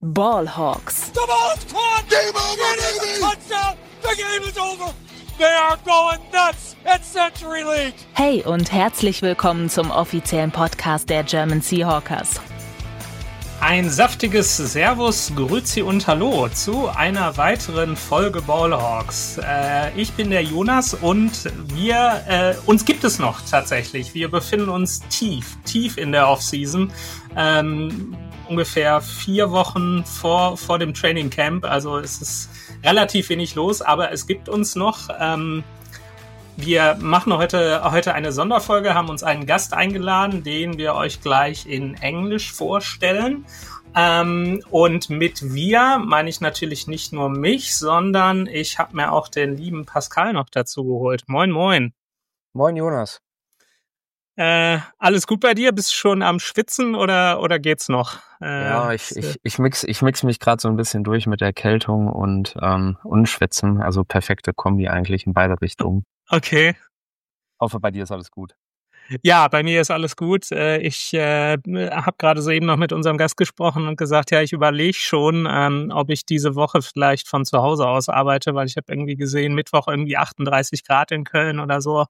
Ballhawks. The ball's caught! Game over, baby! Touchdown! The game is over! They are going nuts at Century League! Hey und herzlich willkommen zum offiziellen Podcast der German Seahawkers. Ein saftiges Servus, Grüezi und Hallo zu einer weiteren Folge Ballhawks. Ich bin der Jonas und uns gibt es noch tatsächlich. Wir befinden uns tief in der Offseason. Ungefähr 4 Wochen vor dem Training Camp. Also es ist relativ wenig los, aber es gibt uns noch. Wir machen heute eine Sonderfolge, haben uns einen Gast eingeladen, den wir euch gleich in Englisch vorstellen. Und mit wir meine ich natürlich nicht nur mich, sondern ich habe mir auch den lieben Pascal noch dazu geholt. Moin, moin. Moin, Jonas. Alles gut bei dir? Bist du schon am Schwitzen oder geht's noch? Ja, ich mix mich gerade so ein bisschen durch mit Erkältung und Schwitzen. Also perfekte Kombi eigentlich in beide Richtungen. Okay. Hoffe, bei dir ist alles gut. Ja, bei mir ist alles gut. Ich habe gerade soeben noch mit unserem Gast gesprochen und gesagt, ja, ich überlege schon, ob ich diese Woche vielleicht von zu Hause aus arbeite, weil ich habe irgendwie gesehen, Mittwoch irgendwie 38 Grad in Köln oder so.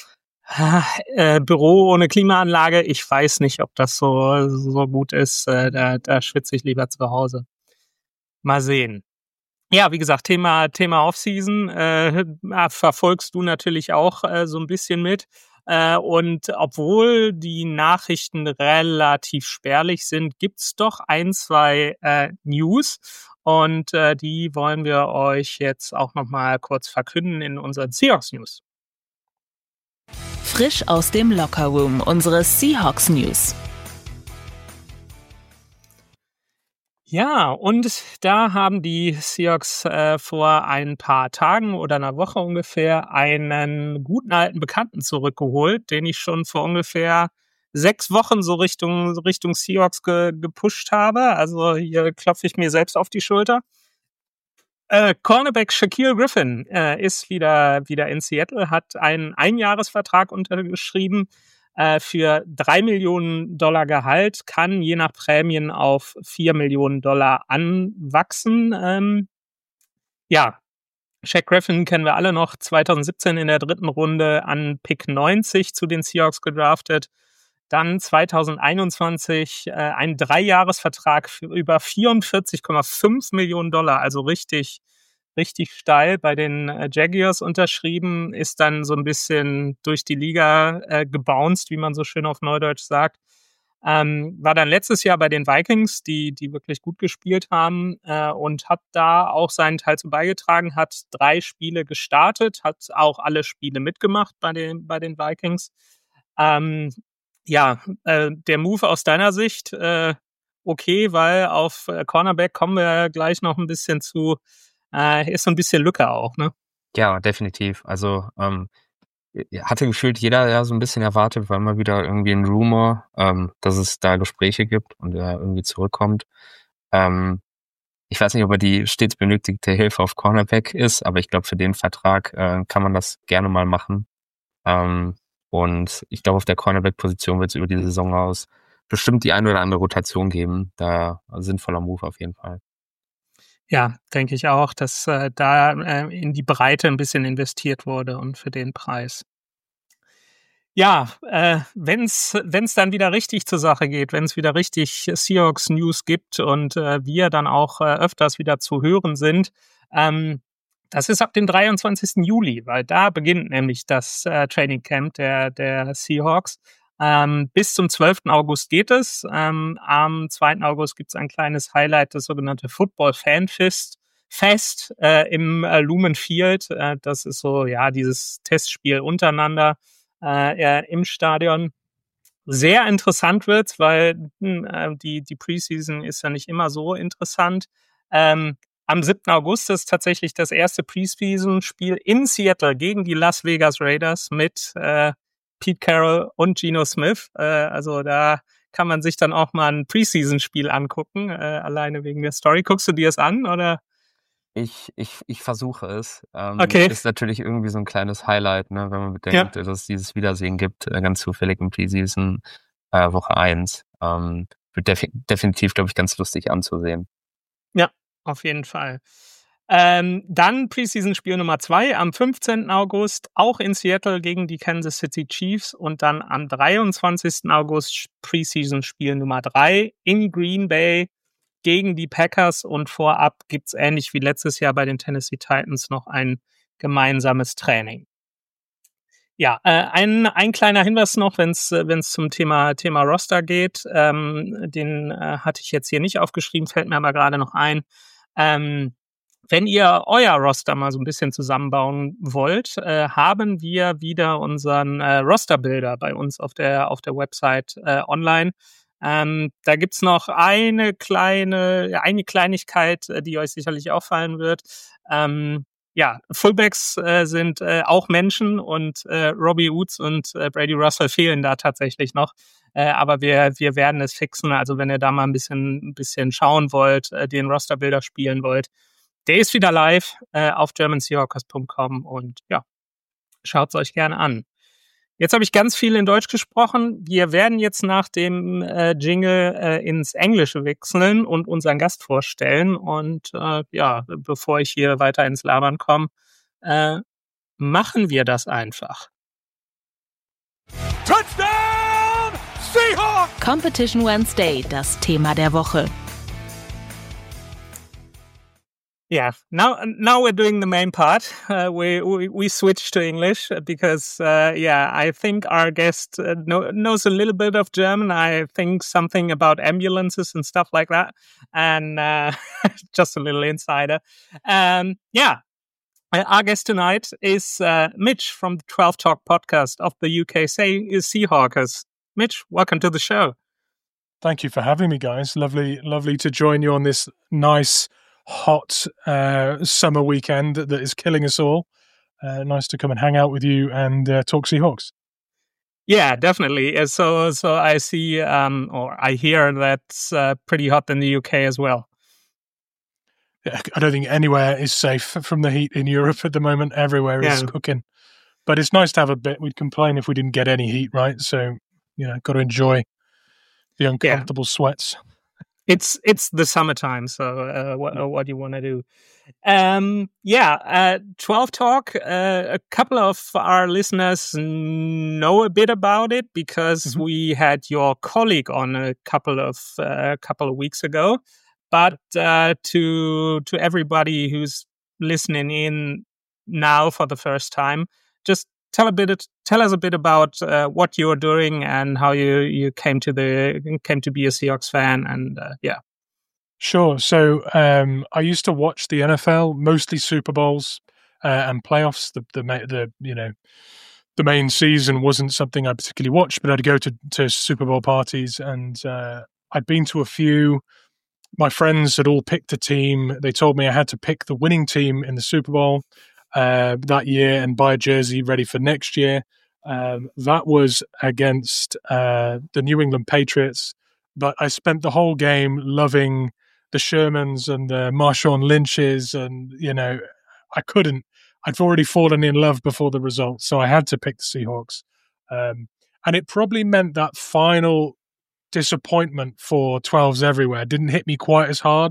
Büro ohne Klimaanlage, ich weiß nicht, ob das so gut ist. Da schwitze ich lieber zu Hause. Mal sehen. Ja, wie gesagt, Thema Offseason verfolgst du natürlich auch so ein bisschen mit. Und obwohl die Nachrichten relativ spärlich sind, gibt's doch 2 News. Und die wollen wir euch jetzt auch nochmal kurz verkünden in unseren Seahawks News. Frisch aus dem Lockerroom, unsere Seahawks News. Ja, und da haben die Seahawks vor ein paar Tagen oder einer Woche ungefähr einen guten alten Bekannten zurückgeholt, den ich schon vor ungefähr 6 Wochen so Richtung Seahawks gepusht habe. Also hier klopfe ich mir selbst auf die Schulter. Cornerback Shaquille Griffin ist wieder in Seattle, hat einen Einjahresvertrag untergeschrieben. Für $3 Millionen Gehalt, kann je nach Prämien auf $4 Millionen anwachsen. Shaq Griffin kennen wir alle noch, 2017 in der 3. Runde an Pick 90 zu den Seahawks gedraftet. Dann 2021 ein 3-Jahres-Vertrag für über $44,5 Millionen, also richtig steil bei den Jaguars unterschrieben, ist dann so ein bisschen durch die Liga gebounced, wie man so schön auf Neudeutsch sagt. War dann letztes Jahr bei den Vikings, die wirklich gut gespielt haben und hat da auch seinen Teil zu beigetragen, hat 3 Spiele gestartet, hat auch alle Spiele mitgemacht bei den Vikings. Der Move aus deiner Sicht, okay, weil auf Cornerback kommen wir gleich noch ein bisschen zu. Ist so ein bisschen Lücke auch, ne? Ja, definitiv. Also hatte gefühlt jeder ja so ein bisschen erwartet, weil mal wieder irgendwie ein Rumor, dass es da Gespräche gibt und er irgendwie zurückkommt. Ich weiß nicht, ob er die stets benötigte Hilfe auf Cornerback ist, aber ich glaube, für den Vertrag kann man das gerne mal machen. Und ich glaube, auf der Cornerback-Position wird es über die Saison aus bestimmt die eine oder andere Rotation geben. Da sinnvoller Move auf jeden Fall. Ja, denke ich auch, dass da in die Breite ein bisschen investiert wurde und für den Preis. Ja, wenn's dann wieder richtig zur Sache geht, wenn es wieder richtig Seahawks News gibt und wir dann auch öfters wieder zu hören sind, das ist ab dem 23. Juli, weil da beginnt nämlich das Training Camp der Seahawks. Bis zum 12. August geht es. Am 2. August gibt es ein kleines Highlight, das sogenannte Football Fan Fest im Lumen Field. Das ist so, ja, dieses Testspiel untereinander im Stadion. Sehr interessant wird's, weil die Preseason ist ja nicht immer so interessant. Am 7. August ist tatsächlich das erste Preseason-Spiel in Seattle gegen die Las Vegas Raiders mit Pete Carroll und Geno Smith. Also da kann man sich dann auch mal ein Preseason-Spiel angucken, alleine wegen der Story. Guckst du dir es an, oder? Ich versuche es. Okay. Ist natürlich irgendwie so ein kleines Highlight, ne, wenn man bedenkt, dass es dieses Wiedersehen gibt, ganz zufällig im Preseason Woche 1. Wird definitiv, glaube ich, ganz lustig anzusehen. Ja, auf jeden Fall. Dann Preseason-Spiel Nummer 2 am 15. August, auch in Seattle gegen die Kansas City Chiefs. Und dann am 23. August Preseason-Spiel Nummer 3 in Green Bay gegen die Packers. Und vorab gibt's ähnlich wie letztes Jahr bei den Tennessee Titans noch ein gemeinsames Training. Ja, ein kleiner Hinweis noch, wenn es zum Thema Roster geht. Den hatte ich jetzt hier nicht aufgeschrieben, fällt mir aber gerade noch ein. Wenn ihr euer Roster mal so ein bisschen zusammenbauen wollt, haben wir wieder unseren Roster-Builder bei uns auf der Website online. Da gibt's noch eine Kleinigkeit, die euch sicherlich auffallen wird. Ja, Fullbacks sind auch Menschen und Robbie Woods und Brady Russell fehlen da tatsächlich noch. Aber wir werden es fixen. Also wenn ihr da mal ein bisschen schauen wollt, den Roster-Builder spielen wollt, der ist wieder live auf germanseahawkers.com und ja, schaut's euch gerne an. Jetzt habe ich ganz viel in Deutsch gesprochen. Wir werden jetzt nach dem Jingle ins Englische wechseln und unseren Gast vorstellen. Und ja, bevor ich hier weiter ins Labern komme, machen wir das einfach. Touchdown Seahawks! Competition Wednesday, das Thema der Woche. Yeah, now we're doing the main part. We switched to English because I think our guest knows a little bit of German. I think something about ambulances and stuff like that, and just a little insider. Our guest tonight is Mitch from the 12 Talk podcast of the UK Seahawkers. Mitch, welcome to the show. Thank you for having me, guys. Lovely to join you on this nice, hot summer weekend that is killing us all. Nice to come and hang out with you and talk Seahawks. Yeah, definitely. So I see or I hear that's pretty hot in the UK as well. I don't think anywhere is safe from the heat in Europe at the moment. Everywhere is cooking. But it's nice to have a bit. We'd complain if we didn't get any heat, right? So, got to enjoy the uncomfortable sweats. It's the summertime, so what do you want to do? 12 Talk, a couple of our listeners know a bit about it because we had your colleague on a couple of weeks ago. But to everybody who's listening in now for the first time, just tell us a bit about what you're doing and how you came to be a Seahawks fan, and Sure. So I used to watch the NFL, mostly Super Bowls and playoffs. The main season wasn't something I particularly watched, but I'd go to Super Bowl parties, and I'd been to a few. My friends had all picked a team. They told me I had to pick the winning team in the Super Bowl that year and buy a jersey ready for next year. That was against the New England Patriots, but I spent the whole game loving the Shermans and the Marshawn Lynches, and I couldn't. I'd already fallen in love before the result, so I had to pick the Seahawks, and it probably meant that final disappointment for 12s everywhere didn't hit me quite as hard.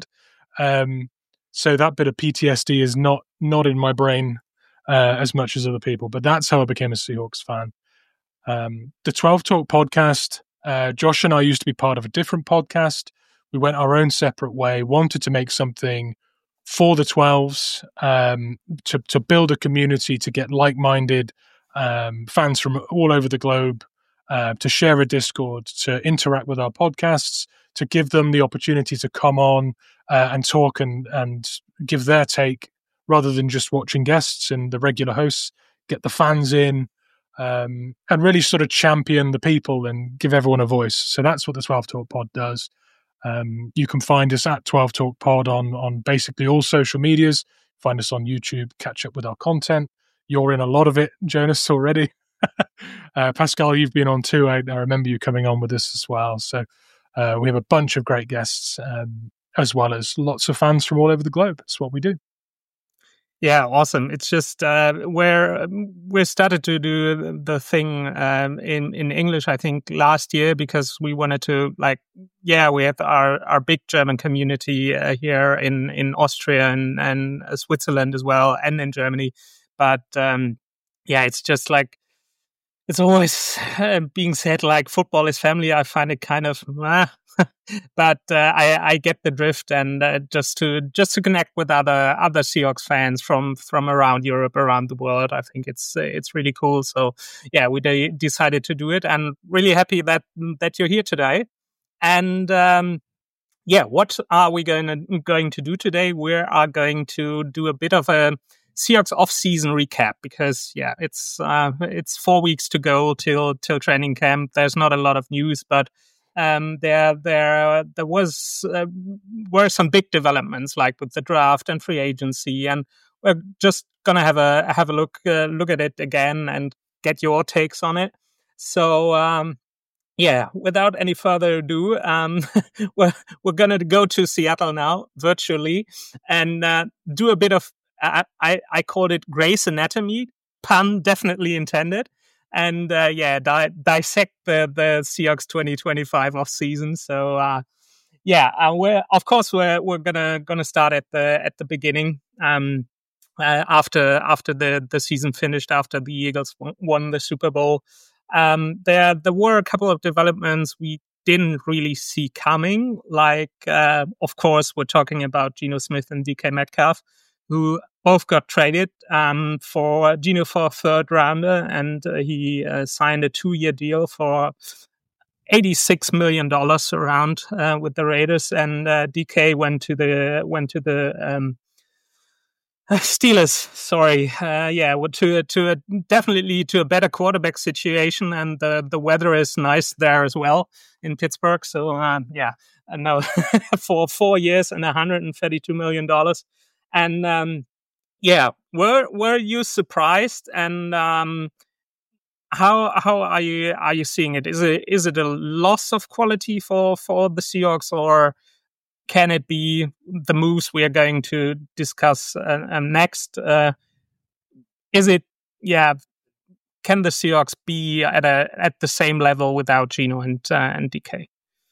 So that bit of PTSD is not in my brain as much as other people, but that's how I became a Seahawks fan. The 12 Talk podcast, Josh and I used to be part of a different podcast. We went our own separate way, wanted to make something for the 12s, to build a community, to get like-minded fans from all over the globe, to share a Discord, to interact with our podcasts, to give them the opportunity to come on and talk and give their take rather than just watching guests and the regular hosts, get the fans in and really sort of champion the people and give everyone a voice. So that's what the 12 Talk Pod does. You can find us at 12 Talk Pod on basically all social medias. Find us on YouTube, catch up with our content. You're in a lot of it, Jonas, already. Pascal, you've been on too. I remember you coming on with us as well. So we have a bunch of great guests, as well as lots of fans from all over the globe. That's what we do. Yeah, awesome. It's just we started to do the thing in English, I think, last year because we wanted to we have our big German community here in Austria and Switzerland as well, and in Germany. But it's just it's always being said like football is family. I find it kind of, but I get the drift, and just to connect with other Seahawks fans from around Europe, around the world, I think it's really cool. So yeah, we decided to do it, and really happy that you're here today. And what are we going to do today? We are going to do a bit of a Seahawks off-season recap because it's 4 weeks to go till training camp. There's not a lot of news, but there were some big developments like with the draft and free agency, and we're just gonna have a look at it again and get your takes on it. So without any further ado, we're gonna go to Seattle now virtually and do a bit of I called it Grey's Anatomy, pun definitely intended, and dissect the Seahawks 2025 off season. So we're gonna start at the beginning. After the season finished, after the Eagles won the Super Bowl, there were a couple of developments we didn't really see coming. Of course, we're talking about Geno Smith and DK Metcalf, who both got traded for Geno for a third rounder, and he signed a 2-year deal for $86 million around with the Raiders, and DK went to the Steelers. Sorry, definitely to a better quarterback situation, and the weather is nice there as well in Pittsburgh. So no, for 4 years and $132 million. And were you surprised? And how are you seeing it? Is it a loss of quality for the Seahawks, or can it be the moves we are going to discuss next? Is it can the Seahawks be at the same level without Geno and DK?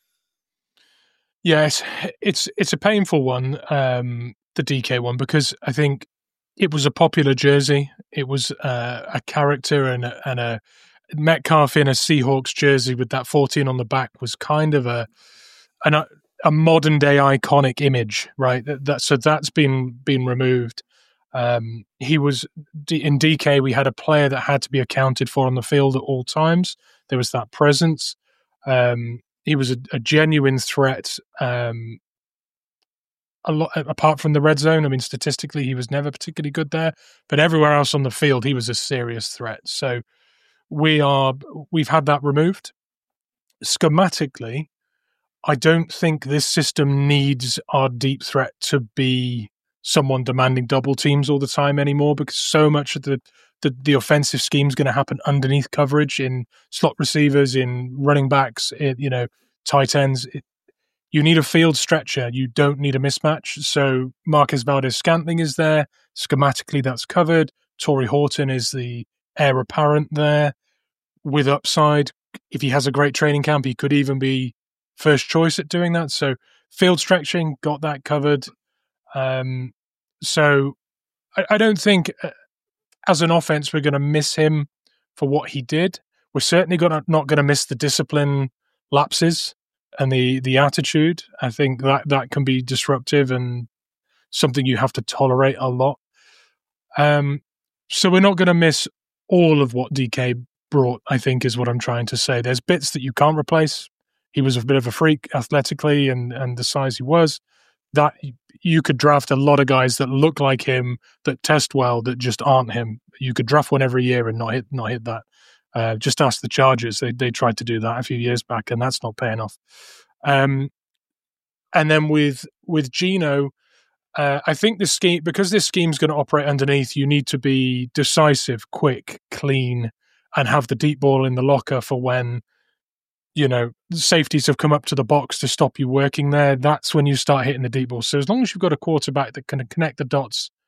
Yes, it's a painful one, the DK one, because I think it was a popular jersey. It was a character, and a Metcalf in a Seahawks jersey with that 14 on the back was kind of a modern day iconic image, right? So that's been removed. He was in DK. We had a player that had to be accounted for on the field at all times. There was that presence. He was a genuine threat. A lot apart from the red zone. I mean, statistically, he was never particularly good there, but everywhere else on the field, he was a serious threat. So we've had that removed. Schematically, I don't think this system needs our deep threat to be someone demanding double teams all the time anymore, because so much of the offensive scheme is going to happen underneath coverage, in slot receivers, in running backs, tight ends. You need a field stretcher. You don't need a mismatch. So Marquez Valdes-Scantling is there. Schematically, that's covered. Torrey Horton is the heir apparent there with upside. If he has a great training camp, he could even be first choice at doing that. So field stretching, got that covered. So I don't think as an offense we're going to miss him for what he did. We're certainly not going to miss the discipline lapses and the attitude. I think that can be disruptive and something you have to tolerate a lot. So we're not going to miss all of what DK brought, I think, is what I'm trying to say. There's bits that you can't replace. He was a bit of a freak athletically and the size he was. That you could draft a lot of guys that look like him, that test well, that just aren't him. You could draft one every year and not hit that. Just ask the Chargers. They tried to do that a few years back, and that's not paying off. And then with Geno, I think this scheme, because this scheme's going to operate underneath, you need to be decisive, quick, clean, and have the deep ball in the locker for when safeties have come up to the box to stop you working there. That's when you start hitting the deep ball. So as long as you've got a quarterback that can connect the dots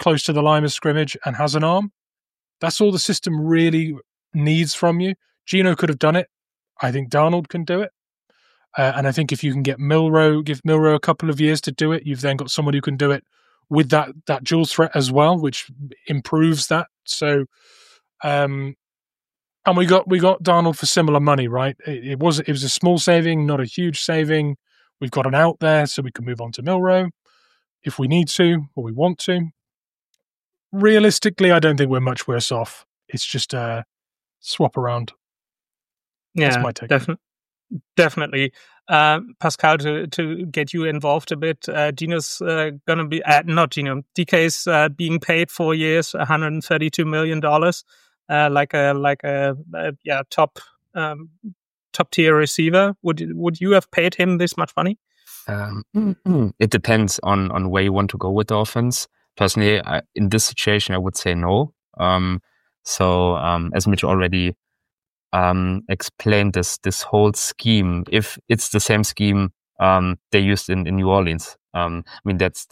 close to the line of scrimmage and has an arm. That's all the system really needs from you. Geno could have done it. I think Darnold can do it. And I think if you can give Milroe a couple of years to do it, you've then got someone who can do it with that dual threat as well, which improves that. So, and we got Darnold for similar money, right? It was a small saving, not a huge saving. We've got an out there, so we can move on to Milroe if we need to or we want to. Realistically, I don't think we're much worse off. It's just a swap around. Yeah, that's my take. Definitely. Pascal, to get you involved a bit, Geno's gonna be not Geno. DK's being paid 4 years, $132 million, like a top tier receiver. Would you have paid him this much money? It depends on where you want to go with the offense. Personally, in this situation, I would say no. So as Mitch already explained, this whole scheme, if it's the same scheme they used in New Orleans, I mean that's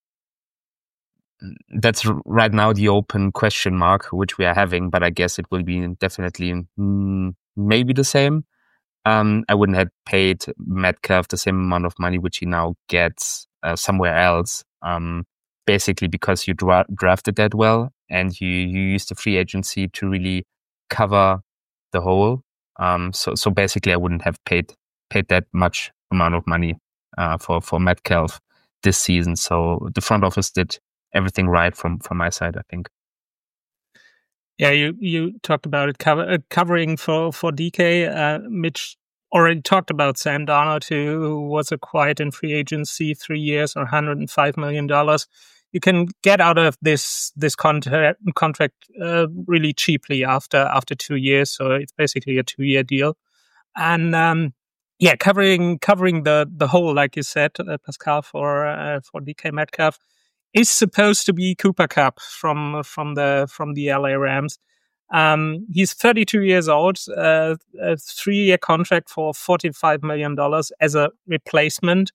right now the open question mark which we are having. But I guess it will be definitely maybe the same. I wouldn't have paid Metcalf the same amount of money which he now gets somewhere else. Basically because you drafted that well and you used the free agency to really cover the hole. So basically I wouldn't have paid that much amount of money for Metcalf this season. So the front office did everything right from my side, I think. Yeah, you talked about it covering for DK. Mitch already talked about Sam Darnold, who was acquired in free agency 3 years or $105 million. You can get out of this contract really cheaply after 2 years. So it's basically a 2-year deal. And covering the whole, like you said, Pascal, for DK Metcalf is supposed to be Cooper Kupp from the LA Rams. He's 32 years old, a 3-year contract for $45 million as a replacement.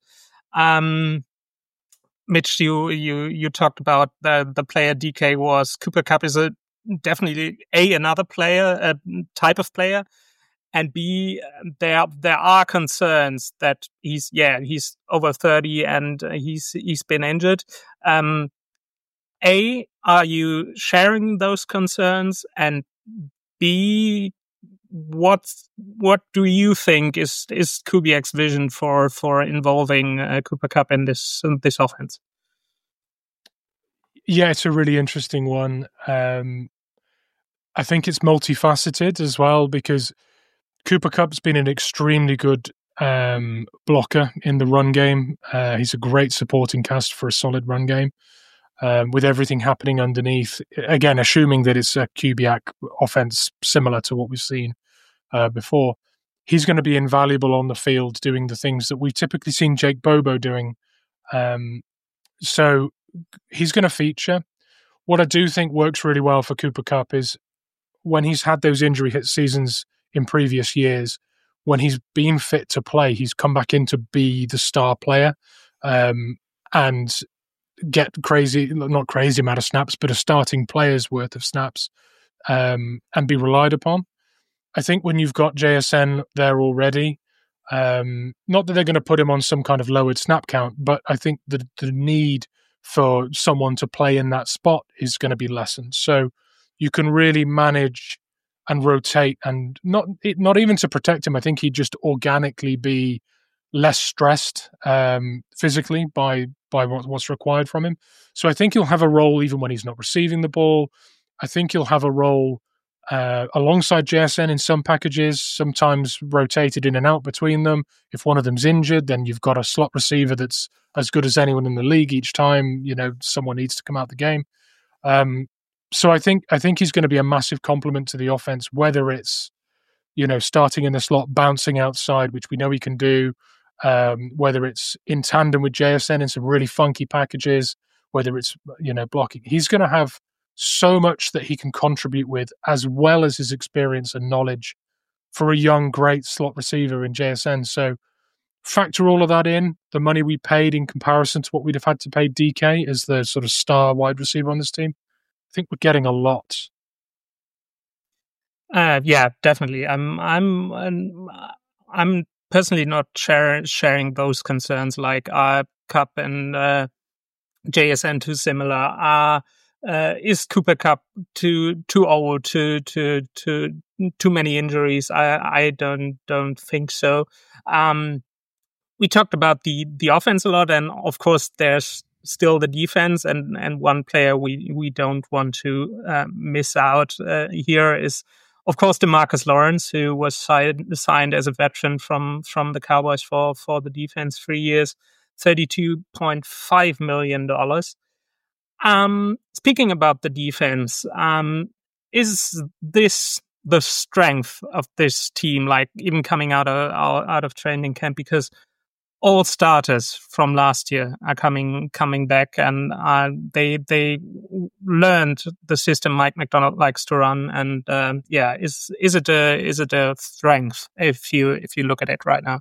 Mitch, you talked about the player DK was. Cooper Kupp is definitely another player, a type of player, and B, there are concerns that he's over 30 and he's been injured. A, are you sharing those concerns? And B, what do you think is Kubiak's vision for involving Cooper Kupp in this offense? Yeah, it's a really interesting one. I think it's multifaceted as well because Cooper Kupp's been an extremely good blocker in the run game. He's a great supporting cast for a solid run game. With everything happening underneath, again, assuming that it's a Kubiak offense similar to what we've seen before, he's going to be invaluable on the field doing the things that we've typically seen Jake Bobo doing. So he's going to feature. What I do think works really well for Cooper Kupp is when he's had those injury hit seasons in previous years, when he's been fit to play, he's come back in to be the star player and get not crazy amount of snaps, but a starting player's worth of snaps and be relied upon. I think when you've got JSN there already, not that they're going to put him on some kind of lowered snap count, but I think the need for someone to play in that spot is going to be lessened. So you can really manage and rotate, and not even to protect him. I think he'd just organically be less stressed physically by what's required from him. So I think he'll have a role even when he's not receiving the ball. I think he'll have a role alongside JSN in some packages, sometimes rotated in and out between them. If one of them's injured, then you've got a slot receiver that's as good as anyone in the league each time, someone needs to come out the game. So I think he's going to be a massive complement to the offense, whether it's, starting in the slot, bouncing outside, which we know he can do, whether it's in tandem with JSN in some really funky packages, whether it's, blocking. He's going to have so much that he can contribute with, as well as his experience and knowledge for a young, great slot receiver in JSN. So factor all of that in, the money we paid in comparison to what we'd have had to pay DK as the sort of star wide receiver on this team, I think we're getting a lot. Yeah, definitely. I'm personally not sharing those concerns. Like, Cup and JSN too similar? Is Cooper Kupp too old? Too many injuries? I don't think so. We talked about the offense a lot, and of course there's still the defense, and one player we don't want to miss out here is, of course, DeMarcus Lawrence, who was signed as a veteran from the Cowboys for the defense, 3 years, $32.5 million. Speaking about the defense, is this the strength of this team, like even coming out of training camp? Because all starters from last year are coming back, and they learned the system Mike McDonald likes to run. And is it a strength if you look at it right now?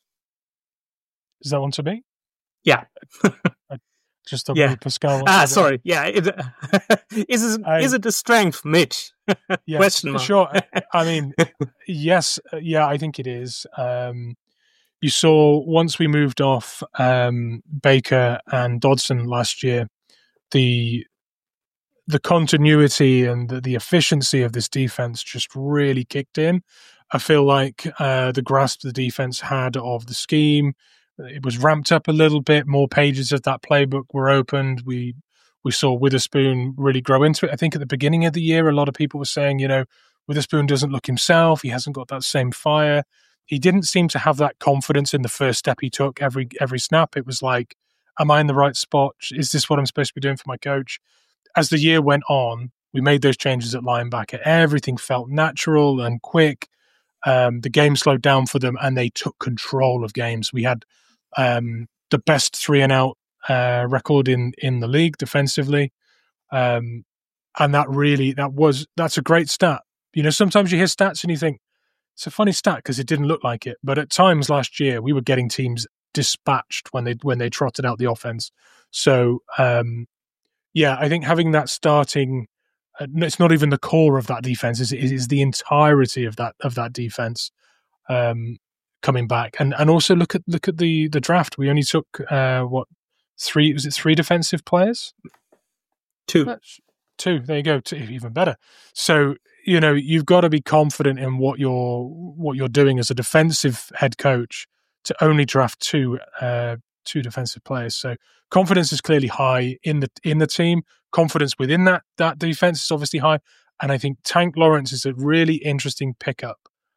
Is that one to me? Yeah. Just the Pascal. Sorry. Yeah. Is it a strength, Mitch? Yeah, question mark. Sure. I mean, yes. Yeah, I think it is. You saw once we moved off Baker and Dodson last year, the continuity and the efficiency of this defense just really kicked in. I feel like the grasp the defense had of the scheme, it was ramped up a little bit. More pages of that playbook were opened. We saw Witherspoon really grow into it. I think at the beginning of the year, a lot of people were saying, Witherspoon doesn't look himself. He hasn't got that same fire. He didn't seem to have that confidence in the first step he took every snap. It was like, am I in the right spot? Is this what I'm supposed to be doing for my coach? As the year went on, we made those changes at linebacker. Everything felt natural and quick. The game slowed down for them, and they took control of games. We had the best 3-and-out record in the league defensively, and that's a great stat. Sometimes you hear stats and you think it's a funny stat because it didn't look like it, but at times last year we were getting teams dispatched when they trotted out the offense. So I think having that starting, it's not even the core of that defense; it is the entirety of that defense coming back. And also look at the draft. We only took three? Was it 3 defensive players? 2. 2. There you go. 2, even better. So you've got to be confident in what you're doing as a defensive head coach to only draft 2 defensive players. So confidence is clearly high in the team. Confidence within that defense is obviously high, and I think Tank Lawrence is a really interesting pickup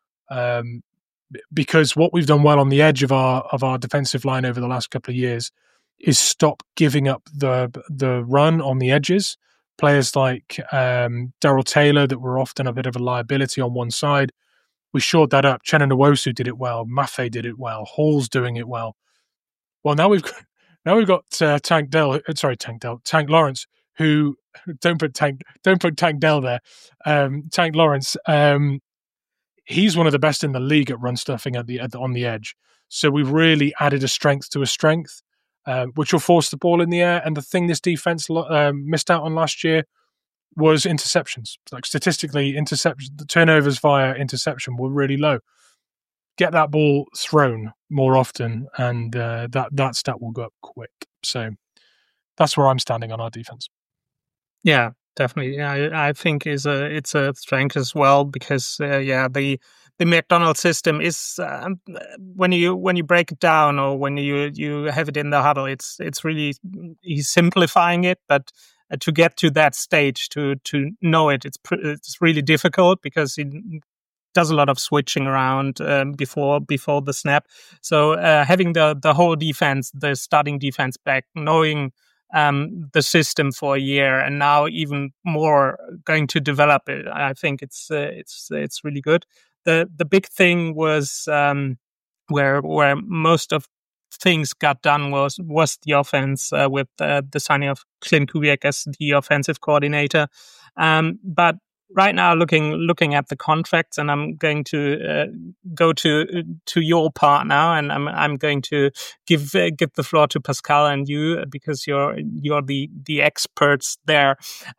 because what we've done well on the edge of our defensive line over the last couple of years is stop giving up the run on the edges. Players like Darrell Taylor that were often a bit of a liability on one side, we shored that up. Chenna Nwosu did it well. Mafe did it well. Hall's doing it well. Well, now we've got Tank Lawrence, who don't put Tank Dell there. Tank Lawrence, he's one of the best in the league at run stuffing on the edge. So we've really added a strength to a strength, which will force the ball in the air. And the thing this defense missed out on last year was interceptions. Like statistically, the turnovers via interception were really low. Get that ball thrown more often, and that stat will go up quick. So that's where I'm standing on our defense. Yeah, definitely. Yeah, I think it's a strength as well because the McDonald system is when you break it down or when you have it in the huddle, it's really he's simplifying it, but to get to that stage to know it's really difficult because he does a lot of switching around before the snap. So having the whole defense, the starting defense back, knowing the system for a year, and now even more going to develop it, I think it's really good. The big thing was where most of things got done was the offense with the signing of Clint Kubiak as the offensive coordinator. But right now looking at the contracts, and I'm going to go to your part now, and I'm going to give the floor to Pascal and you, because you're the experts there.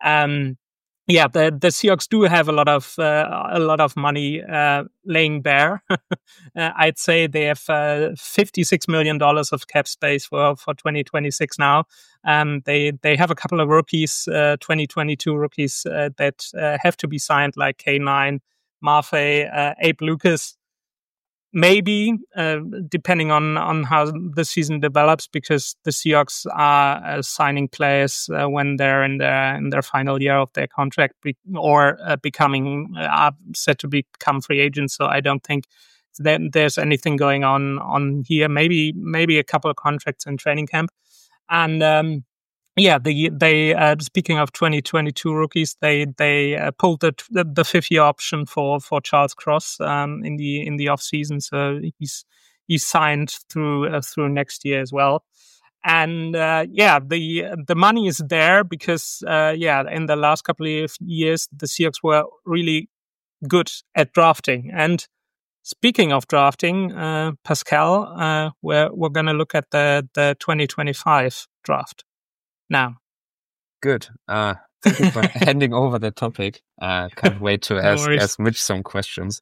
Yeah, the Seahawks do have a lot of money laying bare. I'd say they have $56 million of cap space for 2026 now. They have a couple of rookies, 2022 rookies that have to be signed, like K9, Mafe, Abe Lucas. Maybe, depending on how the season develops, because the Seahawks are signing players when they're in their final year of their contract, or are set to become free agents. So I don't think that there's anything going on here. Maybe a couple of contracts in training camp, and yeah, they speaking of 2022 rookies, they pulled the fifth year option for Charles Cross in the off season, so he's signed through next year as well. And yeah, the money is there because in the last couple of years the Seahawks were really good at drafting. And speaking of drafting, Pascal, we're going to look at the 2025 draft now. Good. Thank you for handing over the topic. Can't wait to ask Mitch some questions.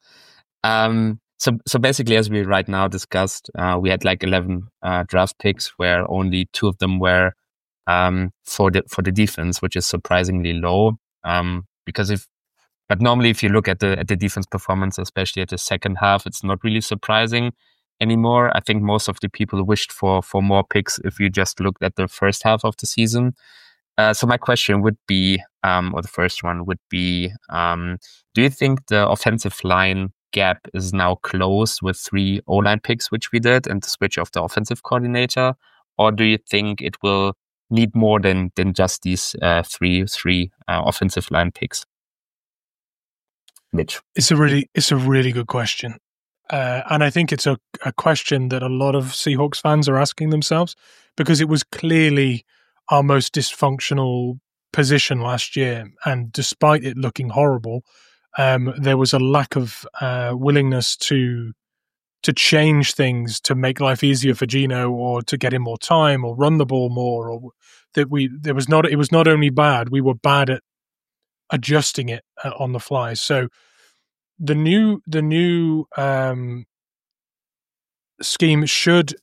So basically, as we right now discussed, we had like 11 draft picks, where only 2 of them were for the defense, which is surprisingly low. But normally, if you look at the defense performance, especially at the second half, it's not really surprising anymore. I think most of the people wished for more picks if you just looked at the first half of the season. So my question would be, or the first one would be, do you think the offensive line gap is now closed with 3 O-line picks, which we did, and the switch of the offensive coordinator? Or do you think it will need more than just these three offensive line picks? Mitch. It's a really good question. And I think it's a question that a lot of Seahawks fans are asking themselves, because it was clearly our most dysfunctional position last year. And despite it looking horrible, there was a lack of willingness to change things to make life easier for Geno, or to get him more time, or run the ball more, or that it was not only bad, we were bad at adjusting it on the fly. So the new scheme should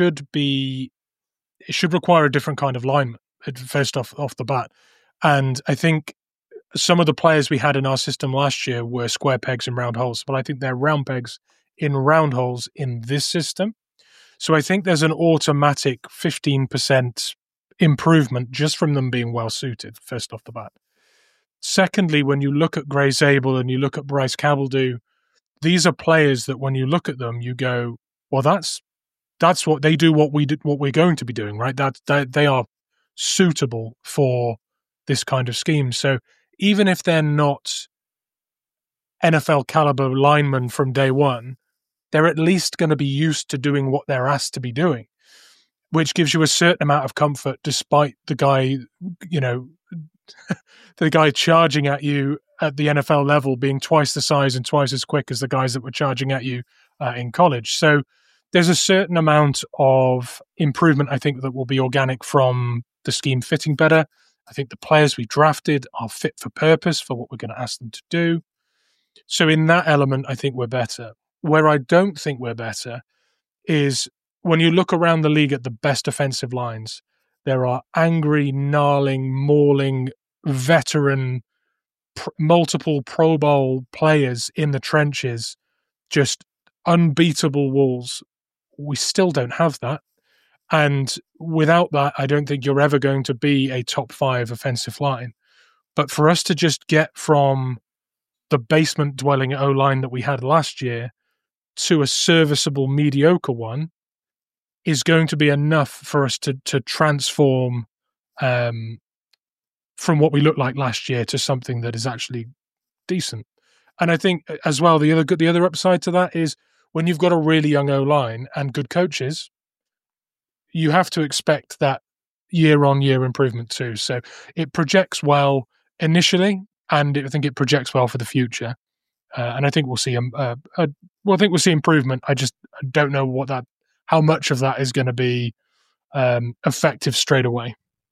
require a different kind of lineman first off the bat. And I think some of the players we had in our system last year were square pegs in round holes, but I think they're round pegs in round holes in this system. So I think there's an automatic 15% improvement just from them being well suited first off the bat. Secondly, when you look at Gray Zabel and you look at Bryce Cabeldue, these are players that when you look at them, you go, well, that's what they do, what we're going to be doing, right? That they are suitable for this kind of scheme. So even if they're not NFL caliber linemen from day one, they're at least going to be used to doing what they're asked to be doing, which gives you a certain amount of comfort, despite the guy, the guy charging at you at the NFL level being twice the size and twice as quick as the guys that were charging at you in college. So there's a certain amount of improvement, I think, that will be organic from the scheme fitting better. I think the players we drafted are fit for purpose for what we're going to ask them to do. So in that element, I think we're better. Where I don't think we're better is when you look around the league at the best offensive lines, there are angry, gnarling, mauling, veteran, multiple Pro Bowl players in the trenches, just unbeatable walls. We still don't have that. And without that, I don't think you're ever going to be a top 5 offensive line. But for us to just get from the basement-dwelling O-line that we had last year to a serviceable, mediocre one is going to be enough for us to transform from what we looked like last year to something that is actually decent. And I think as well, the other upside to that is when you've got a really young O-line and good coaches, you have to expect that year-on-year improvement too. So it projects well initially, and I think it projects well for the future. And I think we'll see we'll see improvement. I don't know how much of that is going to be effective straight away.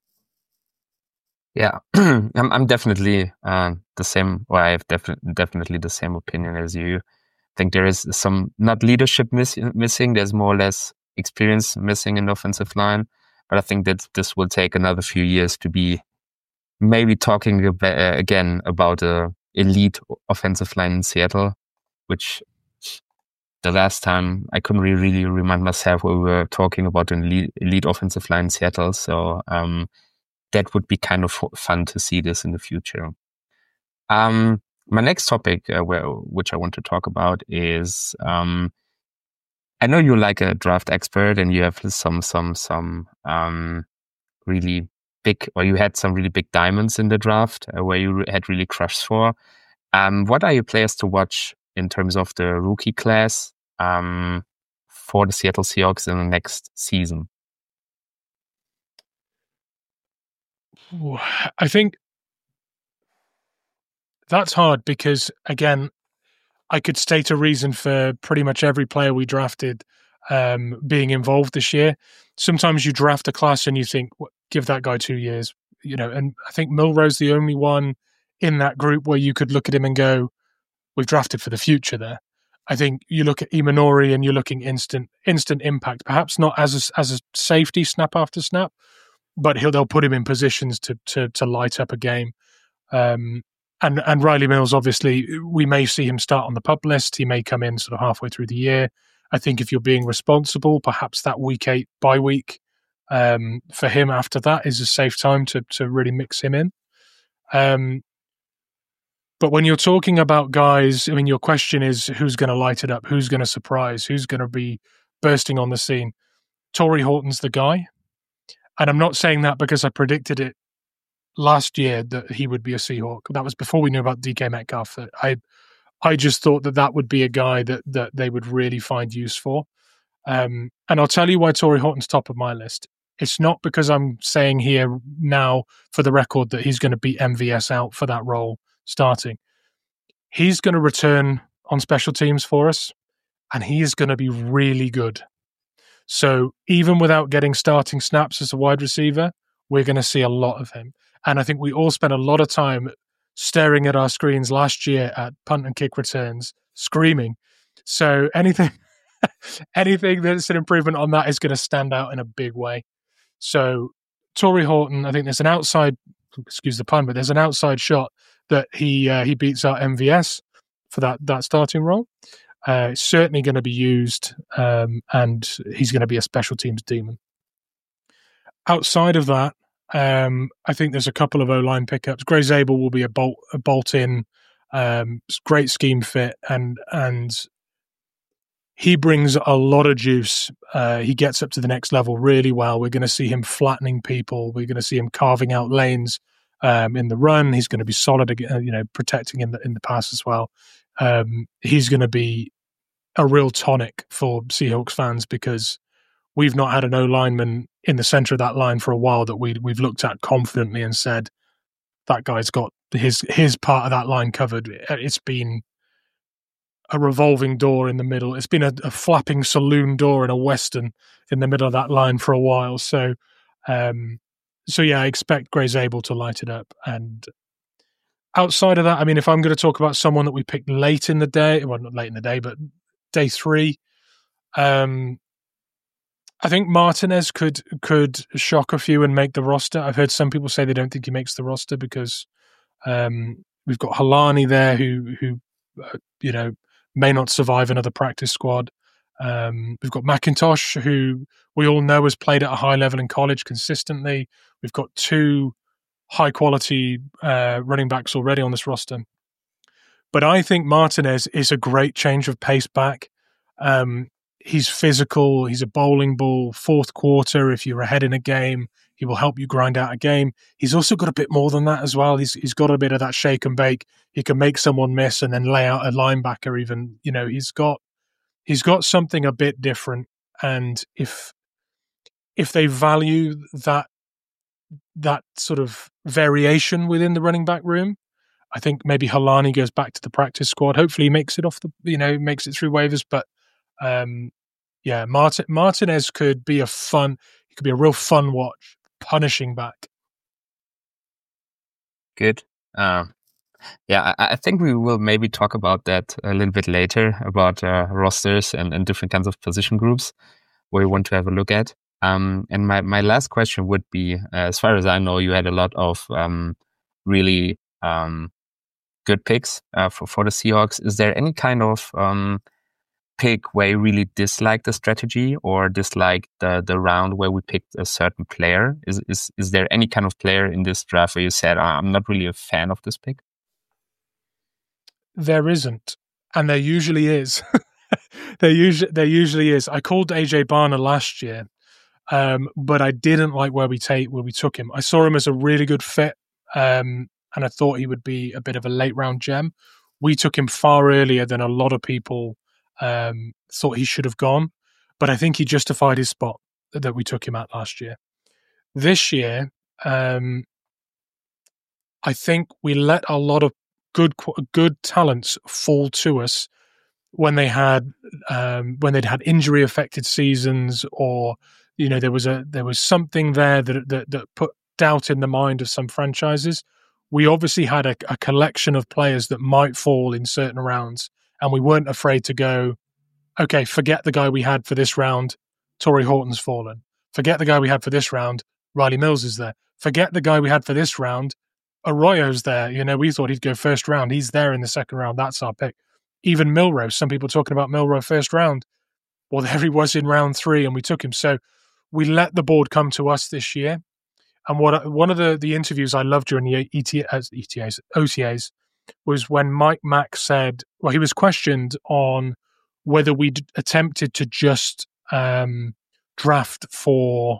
Yeah, I'm definitely the same. Well, I have definitely the same opinion as you. I think there is some not leadership missing. There's more or less experience missing in the offensive line. But I think that this will take another few years to be maybe talking again about a elite offensive line in Seattle, which the last time I couldn't really remind myself we were talking about an elite offensive line in Seattle. So that would be kind of fun to see this in the future. My next topic, which I want to talk about, is I know you're like a draft expert and you have some really big, or you had some really big diamonds in the draft where you had really crushed for. What are your players to watch in terms of the rookie class for the Seattle Seahawks in the next season? I think that's hard because, again, I could state a reason for pretty much every player we drafted being involved this year. Sometimes you draft a class and you think, give that guy 2 years, and I think Milroe's the only one in that group where you could look at him and go, we've drafted for the future there. I think you look at Imanori and you're looking instant impact, perhaps not as a safety snap after snap, but they'll put him in positions to light up a game. And Riley Mills, obviously, we may see him start on the PUP list. He may come in sort of halfway through the year. I think if you're being responsible, perhaps that week 8 bye week for him after that is a safe time to really mix him in. But when you're talking about guys, I mean, your question is who's going to light it up, who's going to surprise, who's going to be bursting on the scene. Torrey Horton's the guy. And I'm not saying that because I predicted it last year that he would be a Seahawk. That was before we knew about DK Metcalf. I just thought that would be a guy that they would really find use for. And I'll tell you why Torrey Horton's top of my list. It's not because I'm saying here now for the record that he's going to beat MVS out for that role starting. He's going to return on special teams for us, and he is going to be really good. So even without getting starting snaps as a wide receiver, we're going to see a lot of him. And I think we all spent a lot of time staring at our screens last year at punt and kick returns, screaming. So anything that's an improvement on that is going to stand out in a big way. So Torrey Horton, I think there's an outside, excuse the pun, but there's an outside shot that he beats out MVS for that starting role. It's certainly going to be used, and he's going to be a special teams demon. Outside of that, I think there's a couple of O-line pickups. Gray Zabel will be a bolt-in, great scheme fit, and he brings a lot of juice. He gets up to the next level really well. We're going to see him flattening people. We're going to see him carving out lanes in the run. He's going to be solid, protecting in the pass as well. He's going to be a real tonic for Seahawks fans because we've not had an O-lineman in the center of that line for a while that we've looked at confidently and said that guy's got his part of that line covered. It's been a revolving door in the middle. It's been a flapping saloon door in a Western in the middle of that line for a while. So yeah, I expect Gray Zabel to light it up. And outside of that, I mean, if I'm going to talk about someone that we picked late in the day, well, not late in the day, but day 3, I think Martinez could shock a few and make the roster. I've heard some people say they don't think he makes the roster because we've got Halani there who may not survive another practice squad. We've got McIntosh, who we all know has played at a high level in college consistently. We've got 2 high-quality running backs already on this roster. But I think Martinez is a great change of pace back. He's physical. He's a bowling ball. Fourth quarter, if you're ahead in a game, he will help you grind out a game. He's also got a bit more than that as well. He's got a bit of that shake and bake. He can make someone miss and then lay out a linebacker even. He's got something a bit different. And if they value that sort of variation within the running back room, I think maybe Halani goes back to the practice squad. Hopefully he makes it makes it through waivers. But Martinez could be a real fun watch, punishing back. Good. I think we will maybe talk about that a little bit later, about rosters and different kinds of position groups where you want to have a look at. And my last question would be, as far as I know, you had a lot of really good picks for the Seahawks. Is there any kind of pick where you really dislike the strategy or dislike the round where we picked a certain player? Is there any kind of player in this draft where you said, I'm not really a fan of this pick? There isn't, and there usually is. there usually is. I called AJ Barner last year, but I didn't like where we took him. I saw him as a really good fit, and I thought he would be a bit of a late round gem. We took him far earlier than a lot of people thought he should have gone, but I think he justified his spot that we took him at last year. This year, I think we let a lot of good talents fall to us when they'd had injury affected seasons, or there was something there that put doubt in the mind of some franchises. We obviously had a collection of players that might fall in certain rounds, and we weren't afraid to go, okay, forget the guy we had for this round, Torrey Horton's fallen. Forget the guy we had for this round, Riley Mills is there. Forget the guy we had for this round, Arroyo's there. We thought he'd go first round. He's there in the second round. That's our pick. Even Milroe. Some people talking about Milroe first round. Well, there he was in round 3, and we took him. So we let the board come to us this year. And one of the interviews I loved during the OTAs was when Mike Mack said, well, he was questioned on whether we'd attempted to just draft for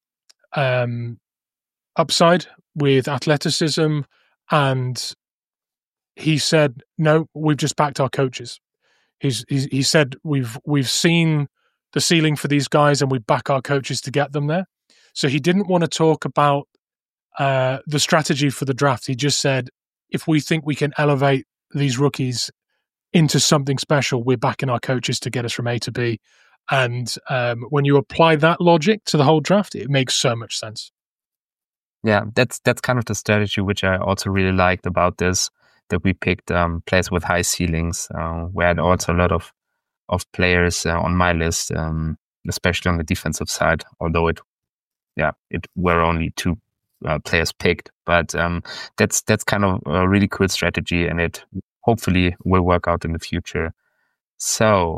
upside with athleticism, and he said, no, we've just backed our coaches. He said we've seen the ceiling for these guys, and we back our coaches to get them there. So he didn't want to talk about the strategy for the draft. He just said, if we think we can elevate these rookies into something special, we're backing our coaches to get us from A to B. And when you apply that logic to the whole draft, it makes so much sense. Yeah, that's kind of the strategy which I also really liked about this, that we picked players with high ceilings. We had also a lot of players on my list, especially on the defensive side, although it were only 2 players picked. But that's kind of a really cool strategy, and it hopefully will work out in the future. So,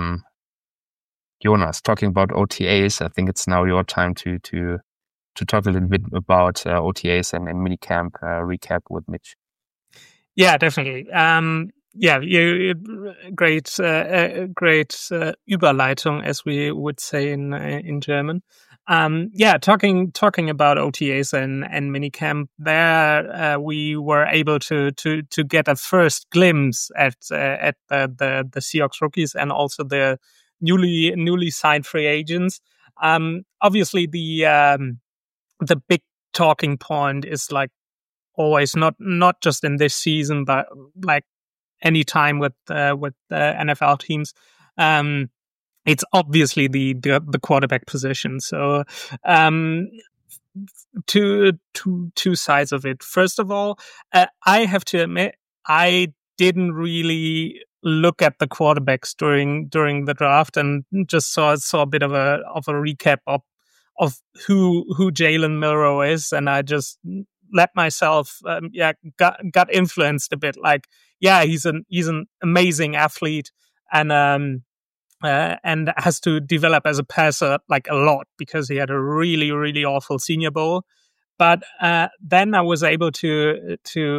Jonas, talking about OTAs, I think it's now your time to talk a little bit about OTAs and minicamp recap with Mitch. Yeah, definitely. Great Überleitung, as we would say in German. Talking about OTAs and minicamp, there we were able to get a first glimpse at the Seahawks rookies and also the newly signed free agents. Obviously the big talking point is like always not just in this season, but like any time with NFL teams. It's obviously the quarterback position. So two sides of it. First of all, I have to admit I didn't really look at the quarterbacks during the draft, and just saw a bit of a recap of who Jalen Milroe is, and I just let myself got influenced a bit. Like, yeah, he's an amazing athlete, and has to develop as a passer like a lot, because he had a really, really awful Senior Bowl. But then I was able to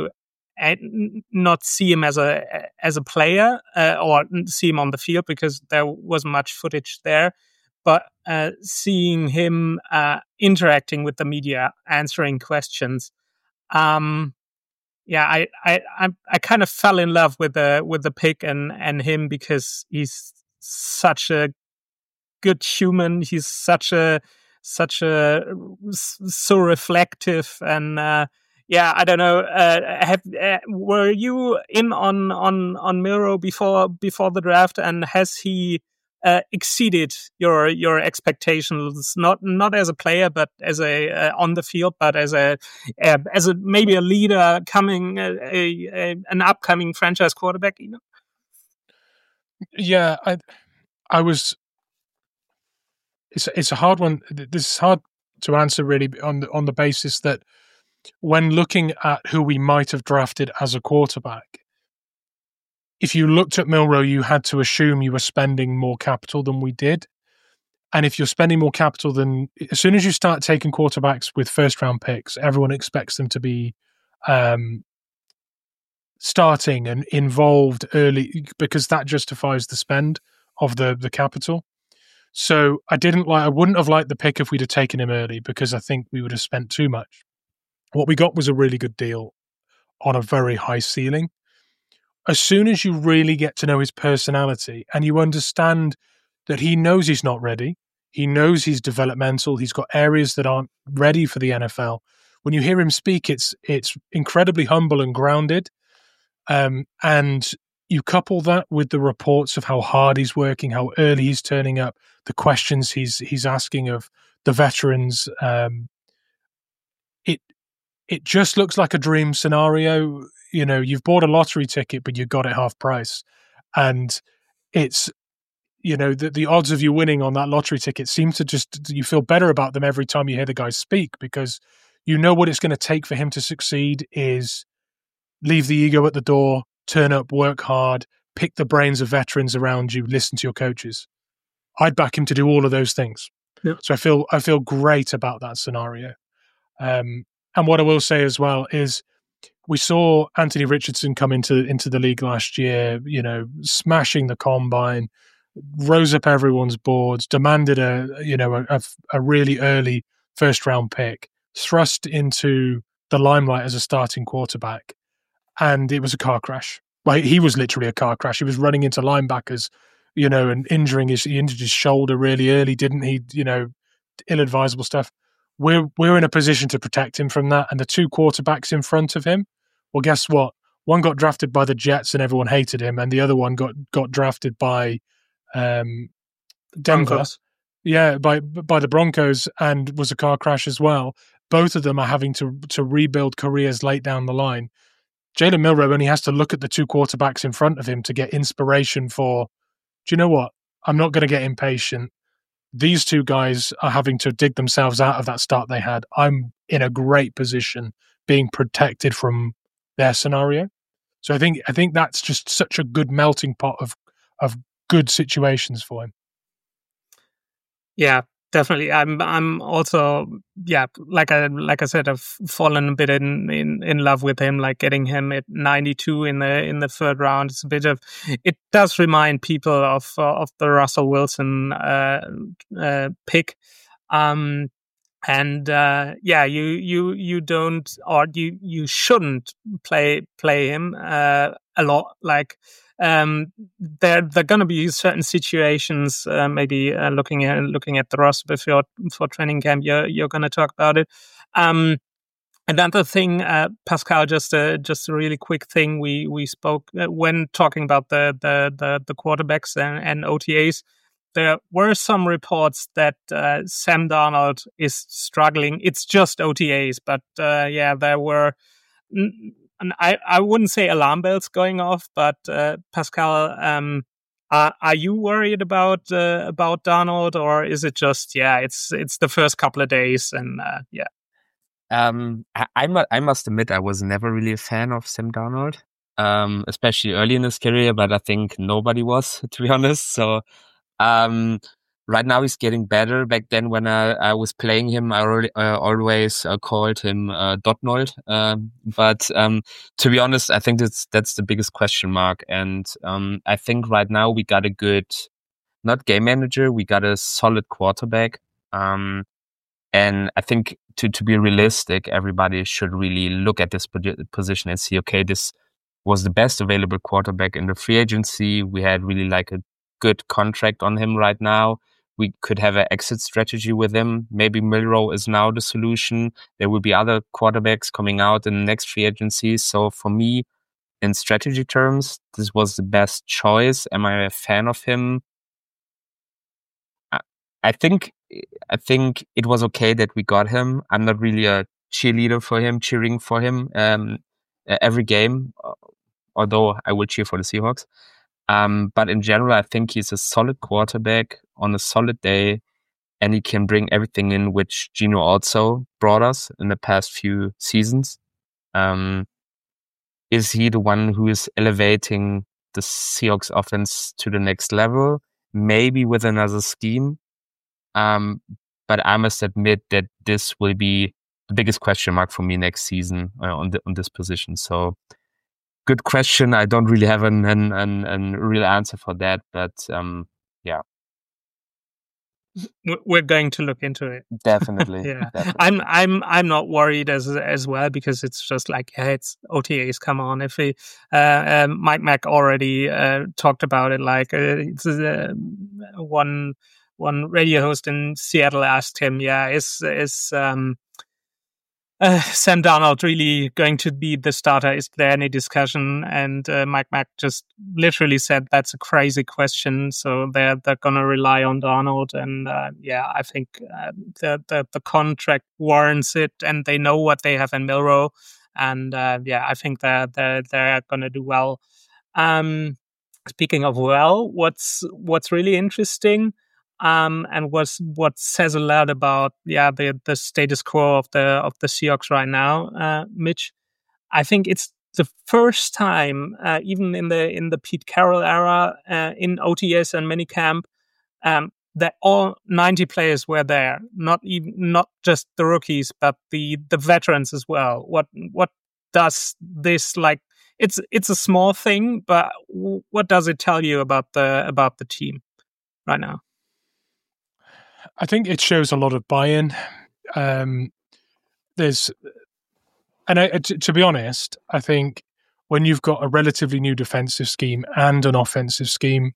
not see him as a player or see him on the field, because there wasn't much footage there. But seeing him interacting with the media, answering questions, I kind of fell in love with the pick and him, because he's such a good human. He's so reflective, and yeah, I don't know. Were you in on Milroe before the draft, and has he exceeded your expectations? Not as a player, but as a on the field, but as a maybe a leader coming an upcoming franchise quarterback. Yeah, I was. It's a hard one. This is hard to answer really on the basis that when looking at who we might have drafted as a quarterback, if you looked at Milroe, you had to assume you were spending more capital than we did. And if you're spending more capital than, as soon as you start taking quarterbacks with first round picks, everyone expects them to be starting and involved early, because that justifies the spend of the capital. So I wouldn't have liked the pick if we'd have taken him early, because I think we would have spent too much. What we got was a really good deal on a very high ceiling. As soon as you really get to know his personality and you understand that he knows he's not ready, he knows he's developmental, he's got areas that aren't ready for the NFL. When you hear him speak, it's incredibly humble and grounded. And you couple that with the reports of how hard he's working, how early he's turning up, the questions he's asking of the veterans. It just looks like a dream scenario. You know, you've bought a lottery ticket, but you got it half price. And it's, you know, the odds of you winning on that lottery ticket seem to you feel better about them every time you hear the guy speak, because you know what it's going to take for him to succeed is leave the ego at the door, turn up, work hard, pick the brains of veterans around you, listen to your coaches. I'd back him to do all of those things. Yeah. So I feel great about that scenario. And what I will say as well is we saw Anthony Richardson come into the league last year, you know, smashing the combine, rose up everyone's boards, demanded a really early first round pick, thrust into the limelight as a starting quarterback. And it was a car crash. Well, he was literally a car crash. He was running into linebackers, you know, and he injured his shoulder really early, didn't he? You know, ill-advisable stuff. We're in a position to protect him from that. And the two quarterbacks in front of him, well, guess what? One got drafted by the Jets and everyone hated him, and the other one got drafted by Denver. Broncos. Yeah, by the Broncos, and was a car crash as well. Both of them are having to rebuild careers late down the line. Jalen Milroe only has to look at the two quarterbacks in front of him to get inspiration for, do you know what? I'm not going to get impatient. These two guys are having to dig themselves out of that start they had. I'm in a great position being protected from their scenario. So I think that's just such a good melting pot of good situations for him. Yeah, definitely. I'm also, yeah, like I said, I've fallen a bit in love with him. Like getting him at 92 in the third round. It's a bit of, it does remind people of the Russell Wilson pick. Yeah, you don't, or you shouldn't play him a lot. Like there going to be certain situations, maybe looking at the roster for training camp. You're going to talk about it. Another thing, Pascal, just a really quick thing. We spoke when talking about the quarterbacks and OTAs. There were some reports that Sam Darnold is struggling. It's just OTAs, but yeah, there were. And I wouldn't say alarm bells going off, but Pascal, are you worried about Darnold, or is it just it's the first couple of days and yeah? I must admit I was never really a fan of Sam Darnold, especially early in his career, but I think nobody was, to be honest. So right now he's getting better. Back then when I was playing him, I always called him Dotnold. But to be honest, I think that's the biggest question mark. And I think right now we got a good, not game manager, we got a solid quarterback. And I think to be realistic, everybody should really look at this position and see, okay, this was the best available quarterback in the free agency. We had really like a good contract on him right now. we could have an exit strategy with him. Maybe Milroe is now the solution. There will be other quarterbacks coming out in the next free agency. So for me, in strategy terms, this was the best choice. Am I a fan of him? I think it was okay that we got him. I'm not really a cheerleader for him, cheering for him every game, although I will cheer for the Seahawks. But in general, I think he's a solid quarterback on a solid day, and he can bring everything in which Geno also brought us in the past few seasons. Is he the one who is elevating the Seahawks offense to the next level? Maybe with another scheme. But I must admit that this will be the biggest question mark for me next season on this position. So, good question. I don't really have a real answer for that, but yeah. We're going to look into it. Definitely. Yeah, definitely. I'm not worried as well, because it's just like, yeah, it's OTAs. Come on, if we Mike Mack already talked about it. Like it's one radio host in Seattle asked him, yeah, is Sam Darnold really going to be the starter? Is there any discussion? And Mike Mack just literally said, that's a crazy question. So they're going to rely on Darnold. And yeah, I think the contract warrants it, and they know what they have in Milroe. And yeah, I think they're going to do well. Speaking of well, what's really interesting, and what says a lot about the status quo of the Seahawks right now, Mitch. I think it's the first time, even in the Pete Carroll era, in OTS and minicamp, that all 90 players were there. Not just the rookies, but the veterans as well. What does this, like? It's a small thing, but what does it tell you about the team right now? I think it shows a lot of buy-in. To be honest, I think when you've got a relatively new defensive scheme and an offensive scheme,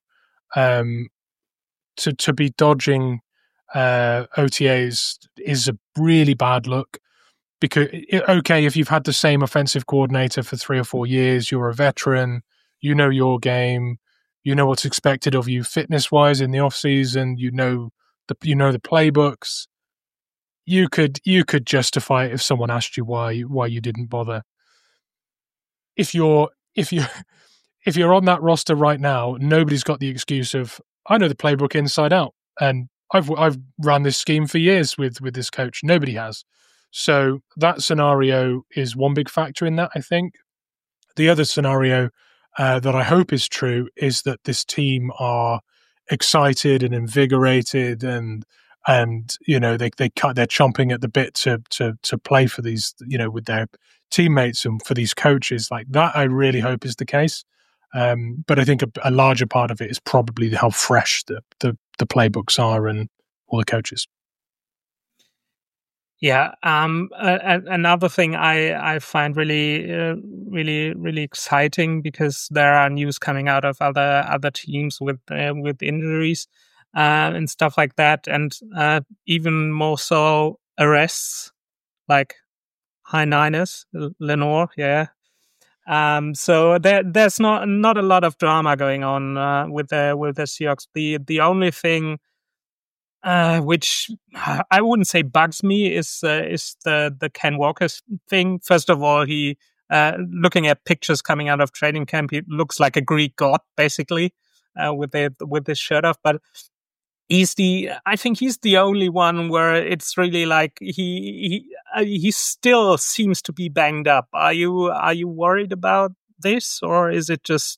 to be dodging OTAs is a really bad look. Because, okay, if you've had the same offensive coordinator for 3 or 4 years, you're a veteran, you know your game, you know what's expected of you fitness-wise in the off-season, you know the playbooks. You could justify it if someone asked you why you didn't bother. If you're on that roster right now, nobody's got the excuse of, I know the playbook inside out, and I've run this scheme for years with this coach. Nobody has. So that scenario is one big factor in that, I think. The other scenario that I hope is true is that this team are excited and invigorated, and you know they're chomping at the bit to play for these, you know, with their teammates and for these coaches. Like that, I really hope is the case. But I think a larger part of it is probably how fresh the playbooks are and all the coaches. Yeah. Another thing I find really exciting, because there are news coming out of other teams with injuries and stuff like that, and even more so arrests, like high Niners, Lenore. Yeah. So there's not a lot of drama going on with the Seahawks. The only thing which I wouldn't say bugs me is the Ken Walker thing. First of all, he looking at pictures coming out of training camp, he looks like a Greek god basically with his shirt off. But I think he's the only one where it's really like he still seems to be banged up. Are you worried about this, or is it just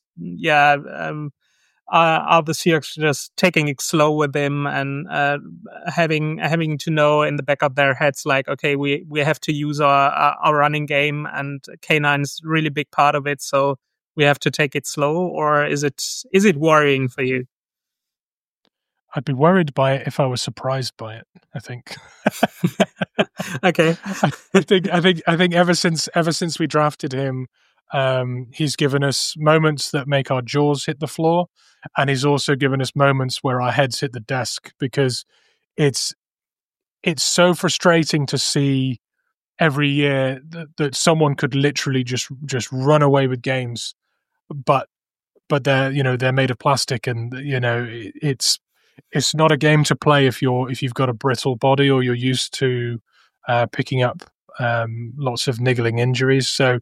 are the Seahawks just taking it slow with him and having to know in the back of their heads, like, okay, we have to use our running game, and K9's really big part of it, so we have to take it slow? Or is it worrying for you? I'd be worried by it if I was surprised by it, I think. Okay. I think ever since we drafted him, He's given us moments that make our jaws hit the floor, and he's also given us moments where our heads hit the desk, because it's so frustrating to see every year that someone could literally just run away with games, but they're made of plastic, and it's not a game to play if you've got a brittle body or you're used to picking up lots of niggling injuries. So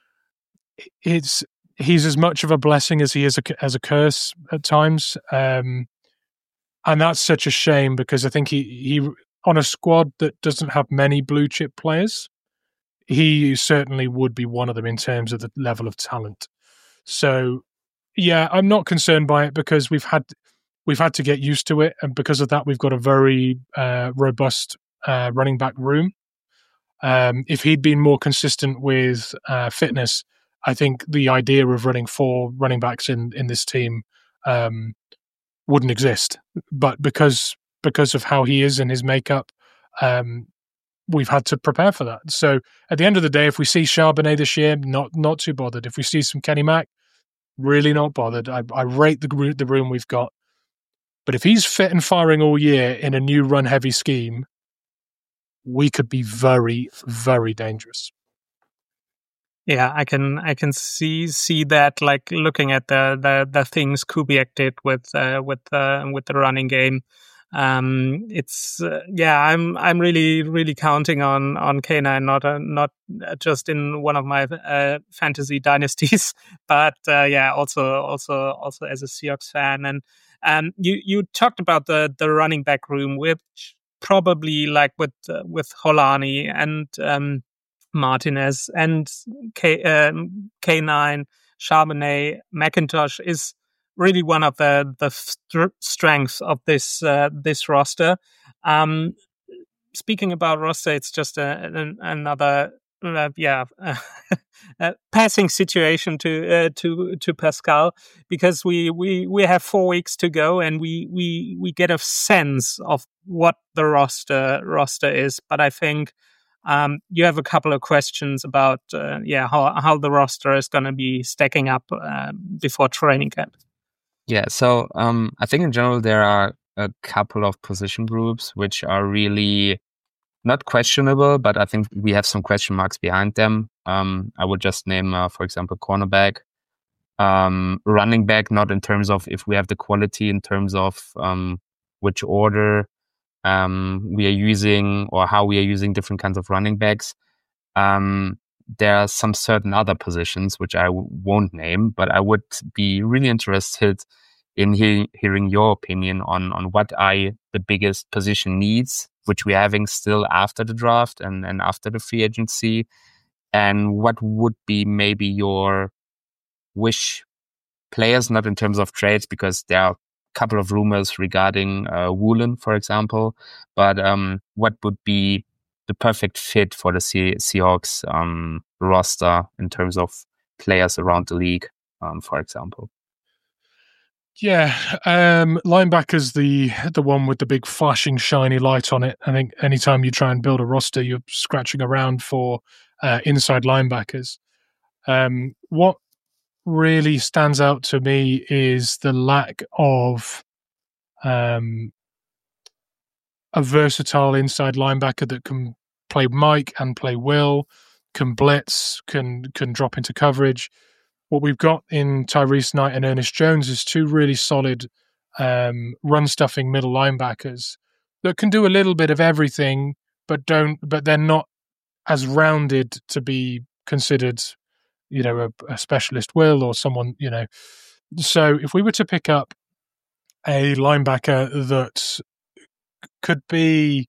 he's as much of a blessing as he is as a curse at times, and that's such a shame, because I think he on a squad that doesn't have many blue chip players, he certainly would be one of them in terms of the level of talent. So yeah, I'm not concerned by it, because we've had to get used to it, and because of that, we've got a very robust running back room. If he'd been more consistent with fitness, I think the idea of running 4 running backs in this team wouldn't exist. But because of how he is and his makeup, we've had to prepare for that. So at the end of the day, if we see Charbonnet this year, not too bothered. If we see some Kenny Mack, really not bothered. I rate the room we've got. But if he's fit and firing all year in a new run-heavy scheme, we could be very, very dangerous. Yeah, I can see that, like looking at the things Kubiak did with the running game. It's I'm really counting on K9, not just in one of my fantasy dynasties, but also as a Seahawks fan. And you talked about the running back room, which probably, like with Holani and Martinez and K9, Charbonnet, McIntosh, is really one of the strengths of this roster. Speaking about roster, it's just another passing situation to Pascal, because we have 4 weeks to go, and we get a sense of what the roster is. But I think you have a couple of questions about how the roster is going to be stacking up before training camp. Yeah, so I think in general there are a couple of position groups which are really not questionable, but I think we have some question marks behind them. I would just name, for example, cornerback, running back, not in terms of if we have the quality, in terms of which order we are using or how we are using different kinds of running backs. There are some certain other positions which I won't name, but I would be really interested in hearing your opinion on what are the biggest position needs which we're having still after the draft and after the free agency, and what would be maybe your wish players, not in terms of trades, because there are a couple of rumors regarding Woolen, for example, but what would be the perfect fit for the Seahawks roster in terms of players around the league, for example? Yeah, linebacker's the one with the big flashing shiny light on it. I think anytime you try and build a roster, you're scratching around for inside linebackers. What really stands out to me is the lack of a versatile inside linebacker that can play Mike and play Will, can blitz, can drop into coverage. What we've got in Tyrese Knight and Ernest Jones is 2 really solid run-stuffing middle linebackers that can do a little bit of everything, but they're not as rounded to be considered, a specialist Will or someone, So if we were to pick up a linebacker that could be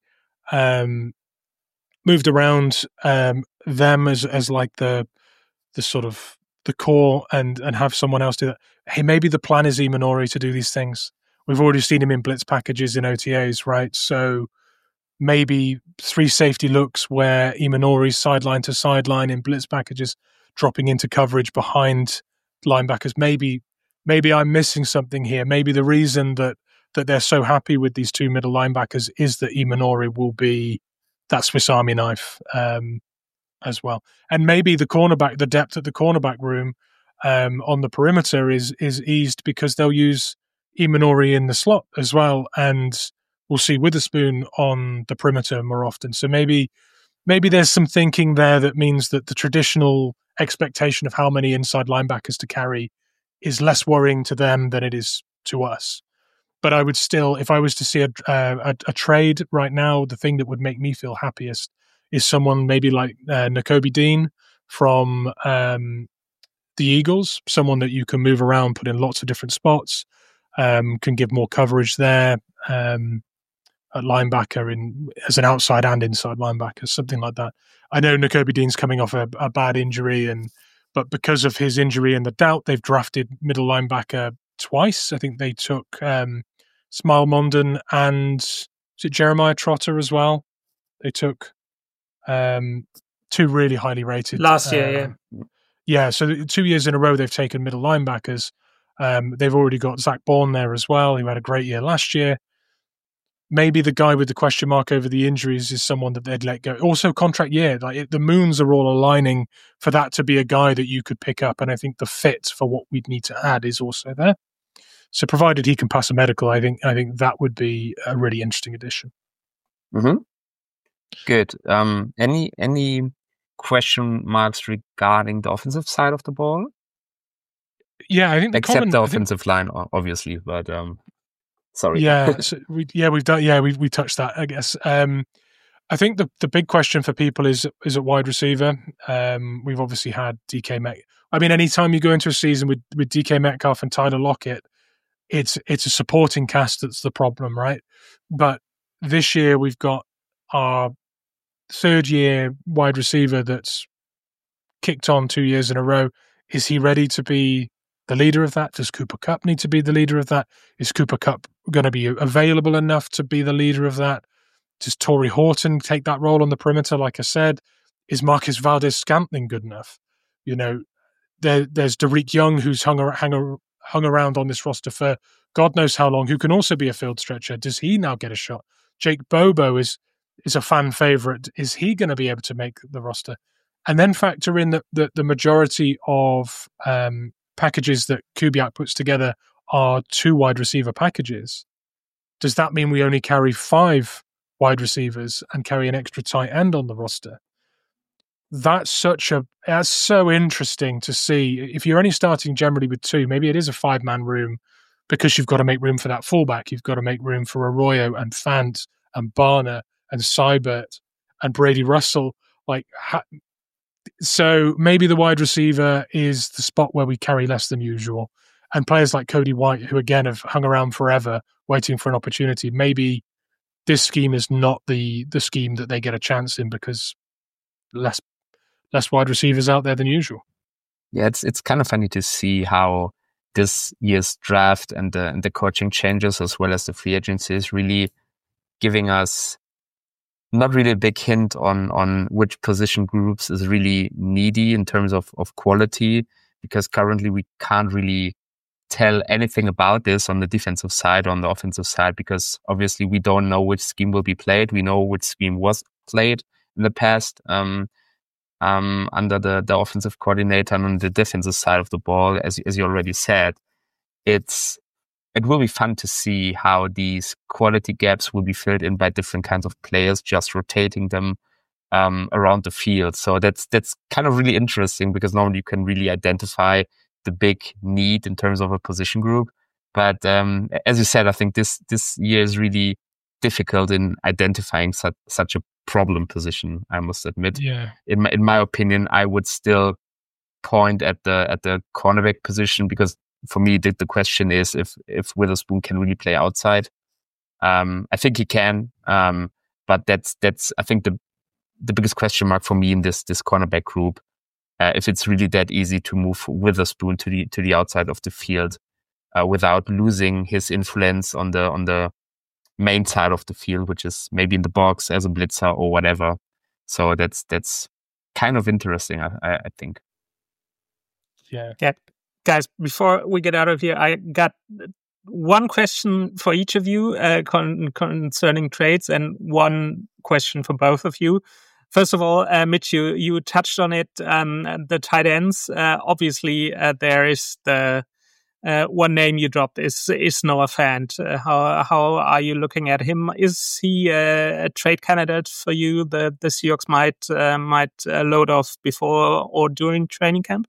moved around, them as like the sort of the core and have someone else do that. Hey, maybe the plan is Imanori to do these things. We've already seen him in blitz packages in OTAs, right? So maybe 3 safety looks where Imanori's sideline to sideline in blitz packages, dropping into coverage behind linebackers. Maybe I'm missing something here. Maybe the reason that they're so happy with these 2 middle linebackers is that Imanori will be that Swiss Army knife. as well. And maybe the depth at the cornerback room on the perimeter is eased because they'll use Imanori in the slot as well, and we'll see Witherspoon on the perimeter more often. So maybe there's some thinking there that means that the traditional expectation of how many inside linebackers to carry is less worrying to them than it is to us. But I would still, if I was to see a trade right now, the thing that would make me feel happiest is someone maybe like Nakobe Dean from the Eagles, someone that you can move around, put in lots of different spots, can give more coverage there at linebacker as an outside and inside linebacker, something like that. I know Nakobe Dean's coming off a bad injury, but because of his injury and the doubt, they've drafted middle linebacker twice. I think they took Smile Mondon and is it Jeremiah Trotter as well? They took two really highly rated last year. Yeah, so 2 years in a row they've taken middle linebackers. They've already got Zach Bourne there as well, who had a great year last year. Maybe the guy with the question mark over the injuries is someone that they'd let go. Also, contract year. The moons are all aligning for that to be a guy that you could pick up, and I think the fit for what we'd need to add is also there. So, provided he can pass a medical, I think that would be a really interesting addition. Mm-hmm. Good. Any question marks regarding the offensive side of the ball? Yeah, I think except the offensive line, obviously, but sorry. Yeah, so we touched that, I guess. I think the big question for people is at wide receiver. We've obviously had DK Metcalf. I mean, anytime you go into a season with DK Metcalf and Tyler Lockett, it's a supporting cast that's the problem, right? But this year we've got our third-year wide receiver that's kicked on 2 years in a row. Is he ready to be the leader of that? Does Cooper Kupp need to be the leader of that? Is Cooper Kupp going to be available enough to be the leader of that? Does Torrey Horton take that role on the perimeter? Like I said, is Marcus Valdes-Scantling good enough? You know, there's Derek Young, who's hung around on this roster for God knows how long, who can also be a field stretcher. Does he now get a shot? Jake Bobo is a fan favorite. Is he going to be able to make the roster? And then factor in the majority of packages that Kubiak puts together are 2 wide receiver packages. Does that mean we only carry 5 wide receivers and carry an extra tight end on the roster? That's so interesting to see. If you're only starting generally with 2, maybe it is a 5-man room because you've got to make room for that fullback. You've got to make room for Arroyo and Fant and Barner and Seibert and Brady Russell. So maybe the wide receiver is the spot where we carry less than usual. And players like Cody White, who again have hung around forever waiting for an opportunity, maybe this scheme is not the scheme that they get a chance in because less wide receivers out there than usual. Yeah, it's kind of funny to see how this year's draft and the coaching changes as well as the free agency is really giving us not really a big hint on which position groups is really needy in terms of quality, because currently we can't really tell anything about this on the defensive side, on the offensive side, because obviously we don't know which scheme will be played. We know which scheme was played in the past under the offensive coordinator, and on the defensive side of the ball, as you already said, it will be fun to see how these quality gaps will be filled in by different kinds of players, just rotating them around the field. So that's kind of really interesting, because normally you can really identify the big need in terms of a position group. But as you said, I think this year is really difficult in identifying such a problem position, I must admit. Yeah. In my opinion, I would still point at the cornerback position, because for me the question is if Witherspoon can really play outside. I think he can, but that's I think the biggest question mark for me in this cornerback group. If it's really that easy to move Witherspoon to the outside of the field without losing his influence on the main side of the field, which is maybe in the box as a blitzer or whatever. So that's kind of interesting, I think. Yeah. Guys, before we get out of here, I got one question for each of you concerning trades, and one question for both of you. First of all, Mitch, you touched on it. The tight ends. Obviously, there is the one name you dropped is Noah Fant. How are you looking at him? Is he a trade candidate for you? The Seahawks might load off before or during training camp.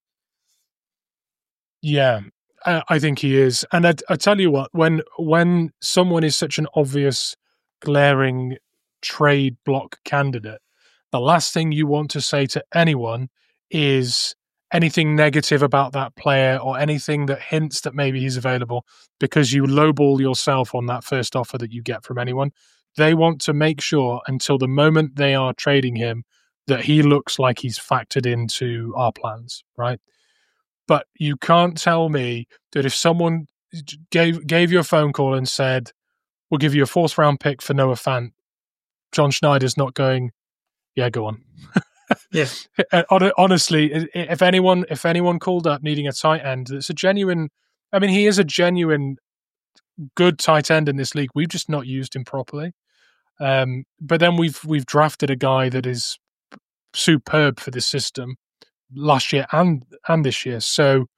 Yeah, I think he is. And I tell you what, when someone is such an obvious, glaring trade block candidate, the last thing you want to say to anyone is anything negative about that player or anything that hints that maybe he's available, because you lowball yourself on that first offer that you get from anyone. They want to make sure until the moment they are trading him that he looks like he's factored into our plans, right? But you can't tell me that if someone gave you a phone call and said, we'll give you a 4th round pick for Noah Fant, John Schneider's not going, yeah, go on. Yeah. Honestly, if anyone called up needing a tight end, it's a genuine, I mean, he is a genuine good tight end in this league. We've just not used him properly. But then we've drafted a guy that is superb for this system last year and this year. So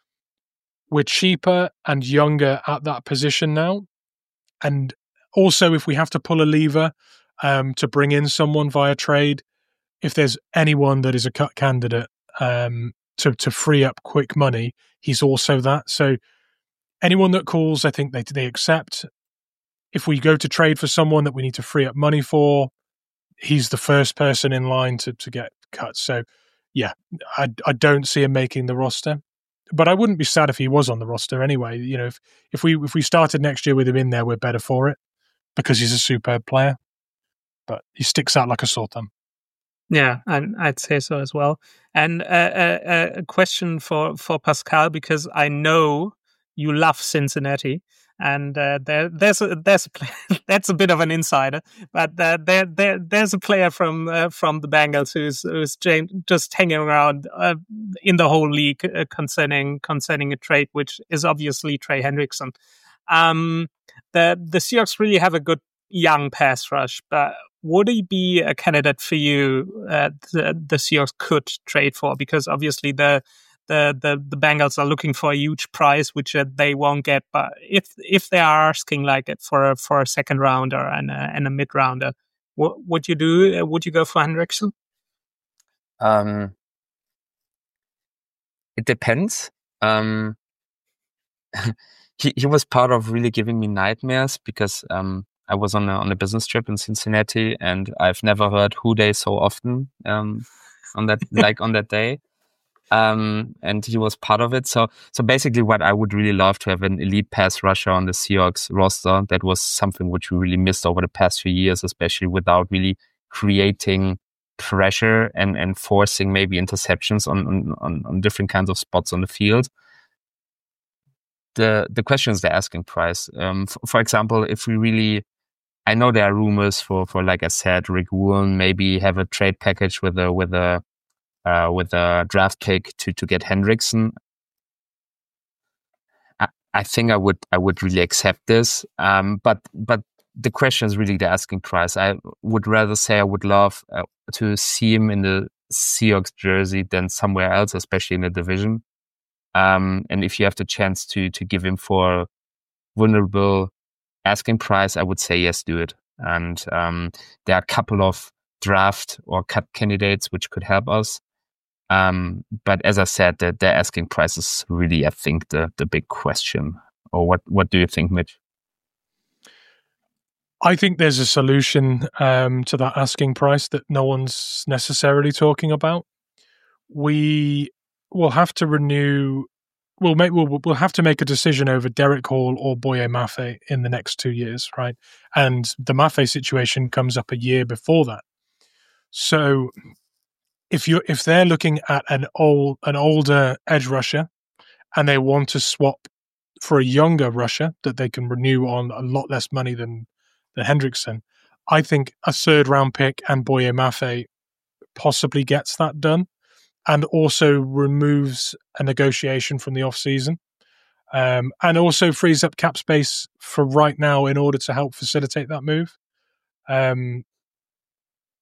we're cheaper and younger at that position now. And also, if we have to pull a lever to bring in someone via trade, if there's anyone that is a cut candidate to free up quick money, he's also that. So anyone that calls, I think they accept. If we go to trade for someone that we need to free up money for, he's the first person in line to get cut. So yeah, I don't see him making the roster, but I wouldn't be sad if he was on the roster anyway. You know, if we started next year with him in there, we're better for it because he's a superb player. But he sticks out like a sore thumb. Yeah, I'd say so as well. And a question for Pascal, because I know you love Cincinnati, and there's a player, that's a bit of an insider, but there's a player from the Bengals who's just hanging around in the whole league concerning a trade, which is obviously Trey Hendrickson. The Seahawks really have a good young pass rush, but would he be a candidate for you? The Seahawks could trade for, because obviously the Bengals are looking for a huge price, which they won't get. But if they are asking like it for a second rounder and a mid rounder, what would you do? Would you go for Hendrickson? It depends. He was part of really giving me nightmares because I was on a business trip in Cincinnati, and I've never heard "Who Dey" so often on that day. And he was part of it. So basically what I would really love to have an elite pass rusher on the Seahawks roster. That was something which we really missed over the past few years, especially without really creating pressure and forcing maybe interceptions on different kinds of spots on the field. The question is the asking price. For example, if we really, I know there are rumors for like I said, Rick Woolen maybe have a trade package with a draft pick to get Hendrickson. I think I would really accept this. But the question is really the asking price. I would rather say I would love to see him in the Seahawks jersey than somewhere else, especially in the division. And if you have the chance to give him for a vulnerable asking price, I would say yes, do it. And there are a couple of draft or cut candidates which could help us. But as I said, the asking price is really, I think, the big question. Or what do you think, Mitch? I think there's a solution to that asking price that no one's necessarily talking about. We will have to renew. We'll have to make a decision over Derek Hall or Boye Mafe in the next 2 years, right? And the Mafe situation comes up a year before that. So if they're looking at an older edge rusher and they want to swap for a younger rusher that they can renew on a lot less money than Hendrickson, I think a 3rd round pick and Boye Mafe possibly gets that done, and also removes a negotiation from the off season, and also frees up cap space for right now in order to help facilitate that move.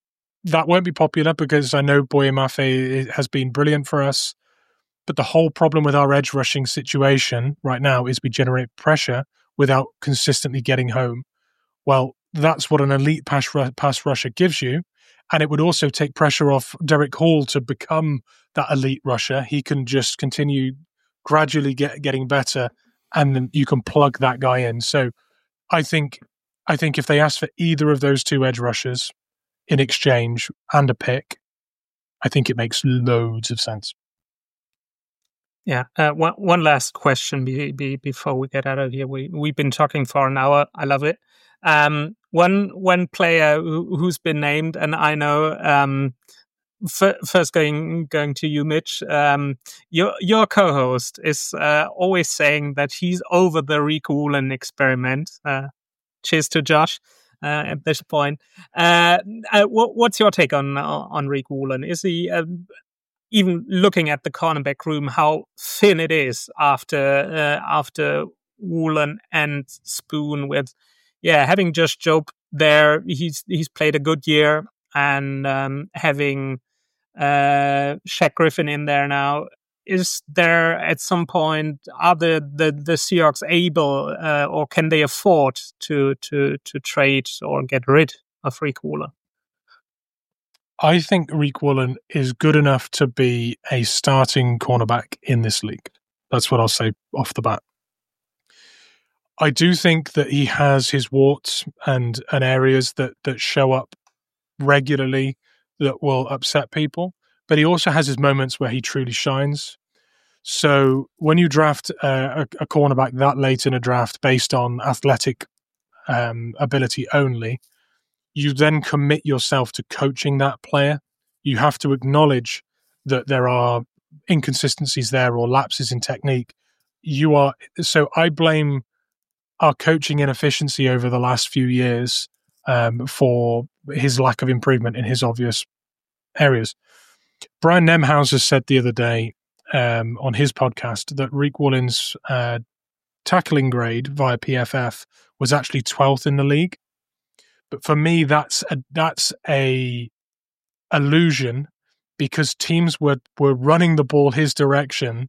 that won't be popular because I know Boye Mafe has been brilliant for us. But the whole problem with our edge rushing situation right now is we generate pressure without consistently getting home. Well, that's what an elite pass rusher gives you. And it would also take pressure off Derek Hall to become that elite rusher. He can just continue gradually getting better, and then you can plug that guy in. So I think if they ask for either of those two edge rushers in exchange and a pick, I think it makes loads of sense. Yeah. One last question before we get out of here. We've been talking for an hour. I love it. One player who's been named, and I know. First, going to you, Mitch. Your co-host is always saying that he's over the Rico Woolen experiment. Cheers to Josh at this point. What's your take on Rico Woolen? Is he even looking at the cornerback room, how thin it is after Woolen and Spoon with, having just Job there, he's played a good year, and having Shaq Griffin in there now. Is there at some point, are the Seahawks able or can they afford to trade or get rid of Rico Woolen? I think Rico Woolen is good enough to be a starting cornerback in this league. That's what I'll say off the bat. I do think that he has his warts and areas that show up regularly that will upset people, but he also has his moments where he truly shines. So when you draft a cornerback that late in a draft based on athletic ability only, you then commit yourself to coaching that player. You have to acknowledge that there are inconsistencies there or lapses in technique. So I blame our coaching inefficiency over the last few years for his lack of improvement in his obvious areas. Brian Nemhauser said the other day on his podcast that Rico Woolen's tackling grade via PFF was actually 12th in the league. But for me, that's a illusion, because teams were running the ball his direction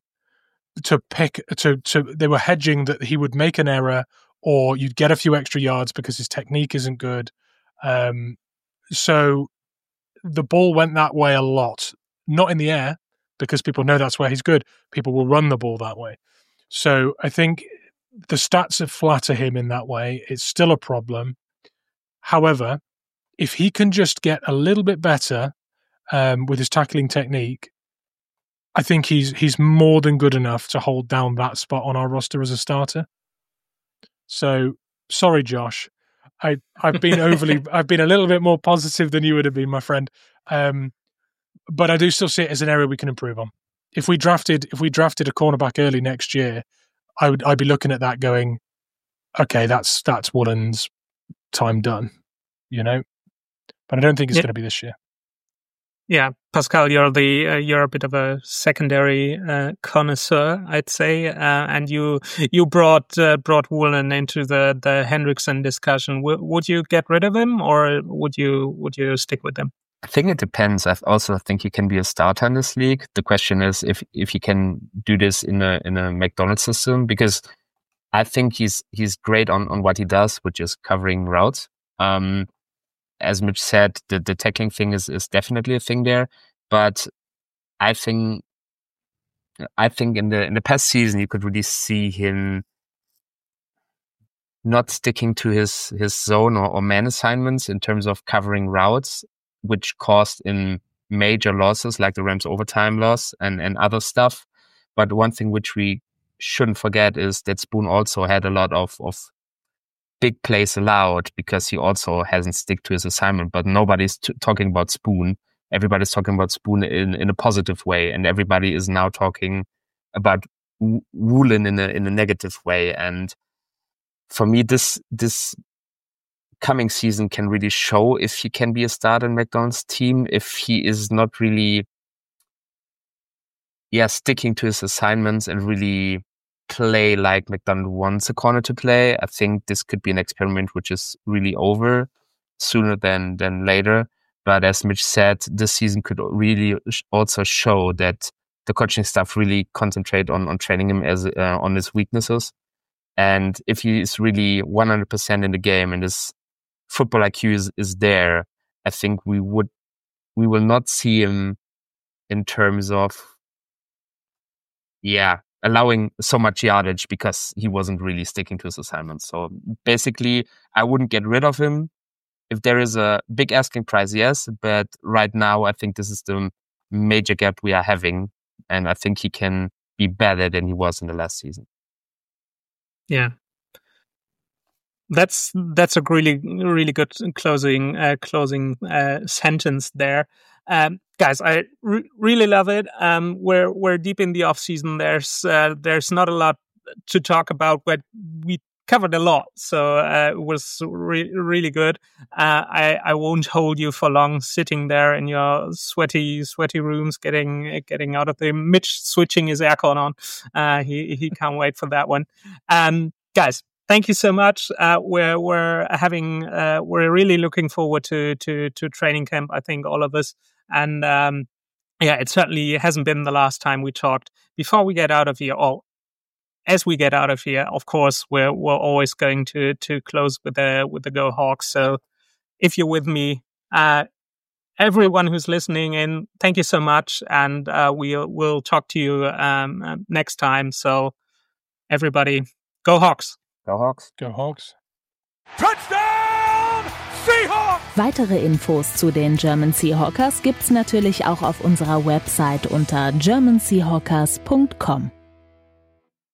they were hedging that he would make an error or you'd get a few extra yards because his technique isn't good. So the ball went that way a lot, not in the air, because people know that's where he's good. People will run the ball that way. So I think the stats flatter him in that way. It's still a problem. However, if he can just get a little bit better with his tackling technique, I think he's more than good enough to hold down that spot on our roster as a starter. So sorry, Josh. I've been I've been a little bit more positive than you would have been, my friend. But I do still see it as an area we can improve on. If we drafted a cornerback early next year, I'd be looking at that going, okay, that's Woolen's time done, But I don't think it's going to be this year. Yeah, Pascal, you're a bit of a secondary connoisseur, I'd say, and you brought Woolen into the Hendrickson discussion. Would you get rid of him, or would you stick with him? I think it depends. I also think he can be a starter in this league. The question is if he can do this in a McDonald's system, because I think he's great on what he does, which is covering routes. As Mitch said, the tackling thing is definitely a thing there, but I think in the past season you could really see him not sticking to his zone or man assignments in terms of covering routes, which caused in major losses like the Rams overtime loss and other stuff. But one thing which we shouldn't forget is that Spoon also had a lot of big plays allowed because he also hasn't stick to his assignment. But nobody's talking about Spoon. Everybody's talking about Spoon in a positive way, and everybody is now talking about Woolen in a negative way. And for me, this coming season can really show if he can be a starter in McDonald's team, if he is not really sticking to his assignments and really play like McDonald wants a corner to play. I think this could be an experiment which is really over sooner than later. But as Mitch said, this season could really also show that the coaching staff really concentrate on training him as on his weaknesses. And if he is really 100% in the game and his football IQ is there, I think we will not see him in terms of allowing so much yardage because he wasn't really sticking to his assignments. So basically, I wouldn't get rid of him. If there is a big asking price, yes. But right now, I think this is the major gap we are having. And I think he can be better than he was in the last season. Yeah. That's a really, really good closing sentence there. Guys, I really love it. We're deep in the off season. There's not a lot to talk about, but we covered a lot, so it was really good. I won't hold you for long sitting there in your sweaty rooms, getting out of the Mitch switching his aircon on. He can't wait for that one. Guys, thank you so much. We're really looking forward to training camp. I think all of us, and it certainly hasn't been the last time we talked. Before we get out of here, as we get out of here, of course, we're always going to close with the Go Hawks. So if you're with me, everyone who's listening in, thank you so much, and we'll talk to you next time. So everybody, Go Hawks! Go Hawks! Go Hawks! Touchdown Seahawks! Weitere Infos zu den German Seahawkers gibt's natürlich auch auf unserer Website unter germanseahawkers.com.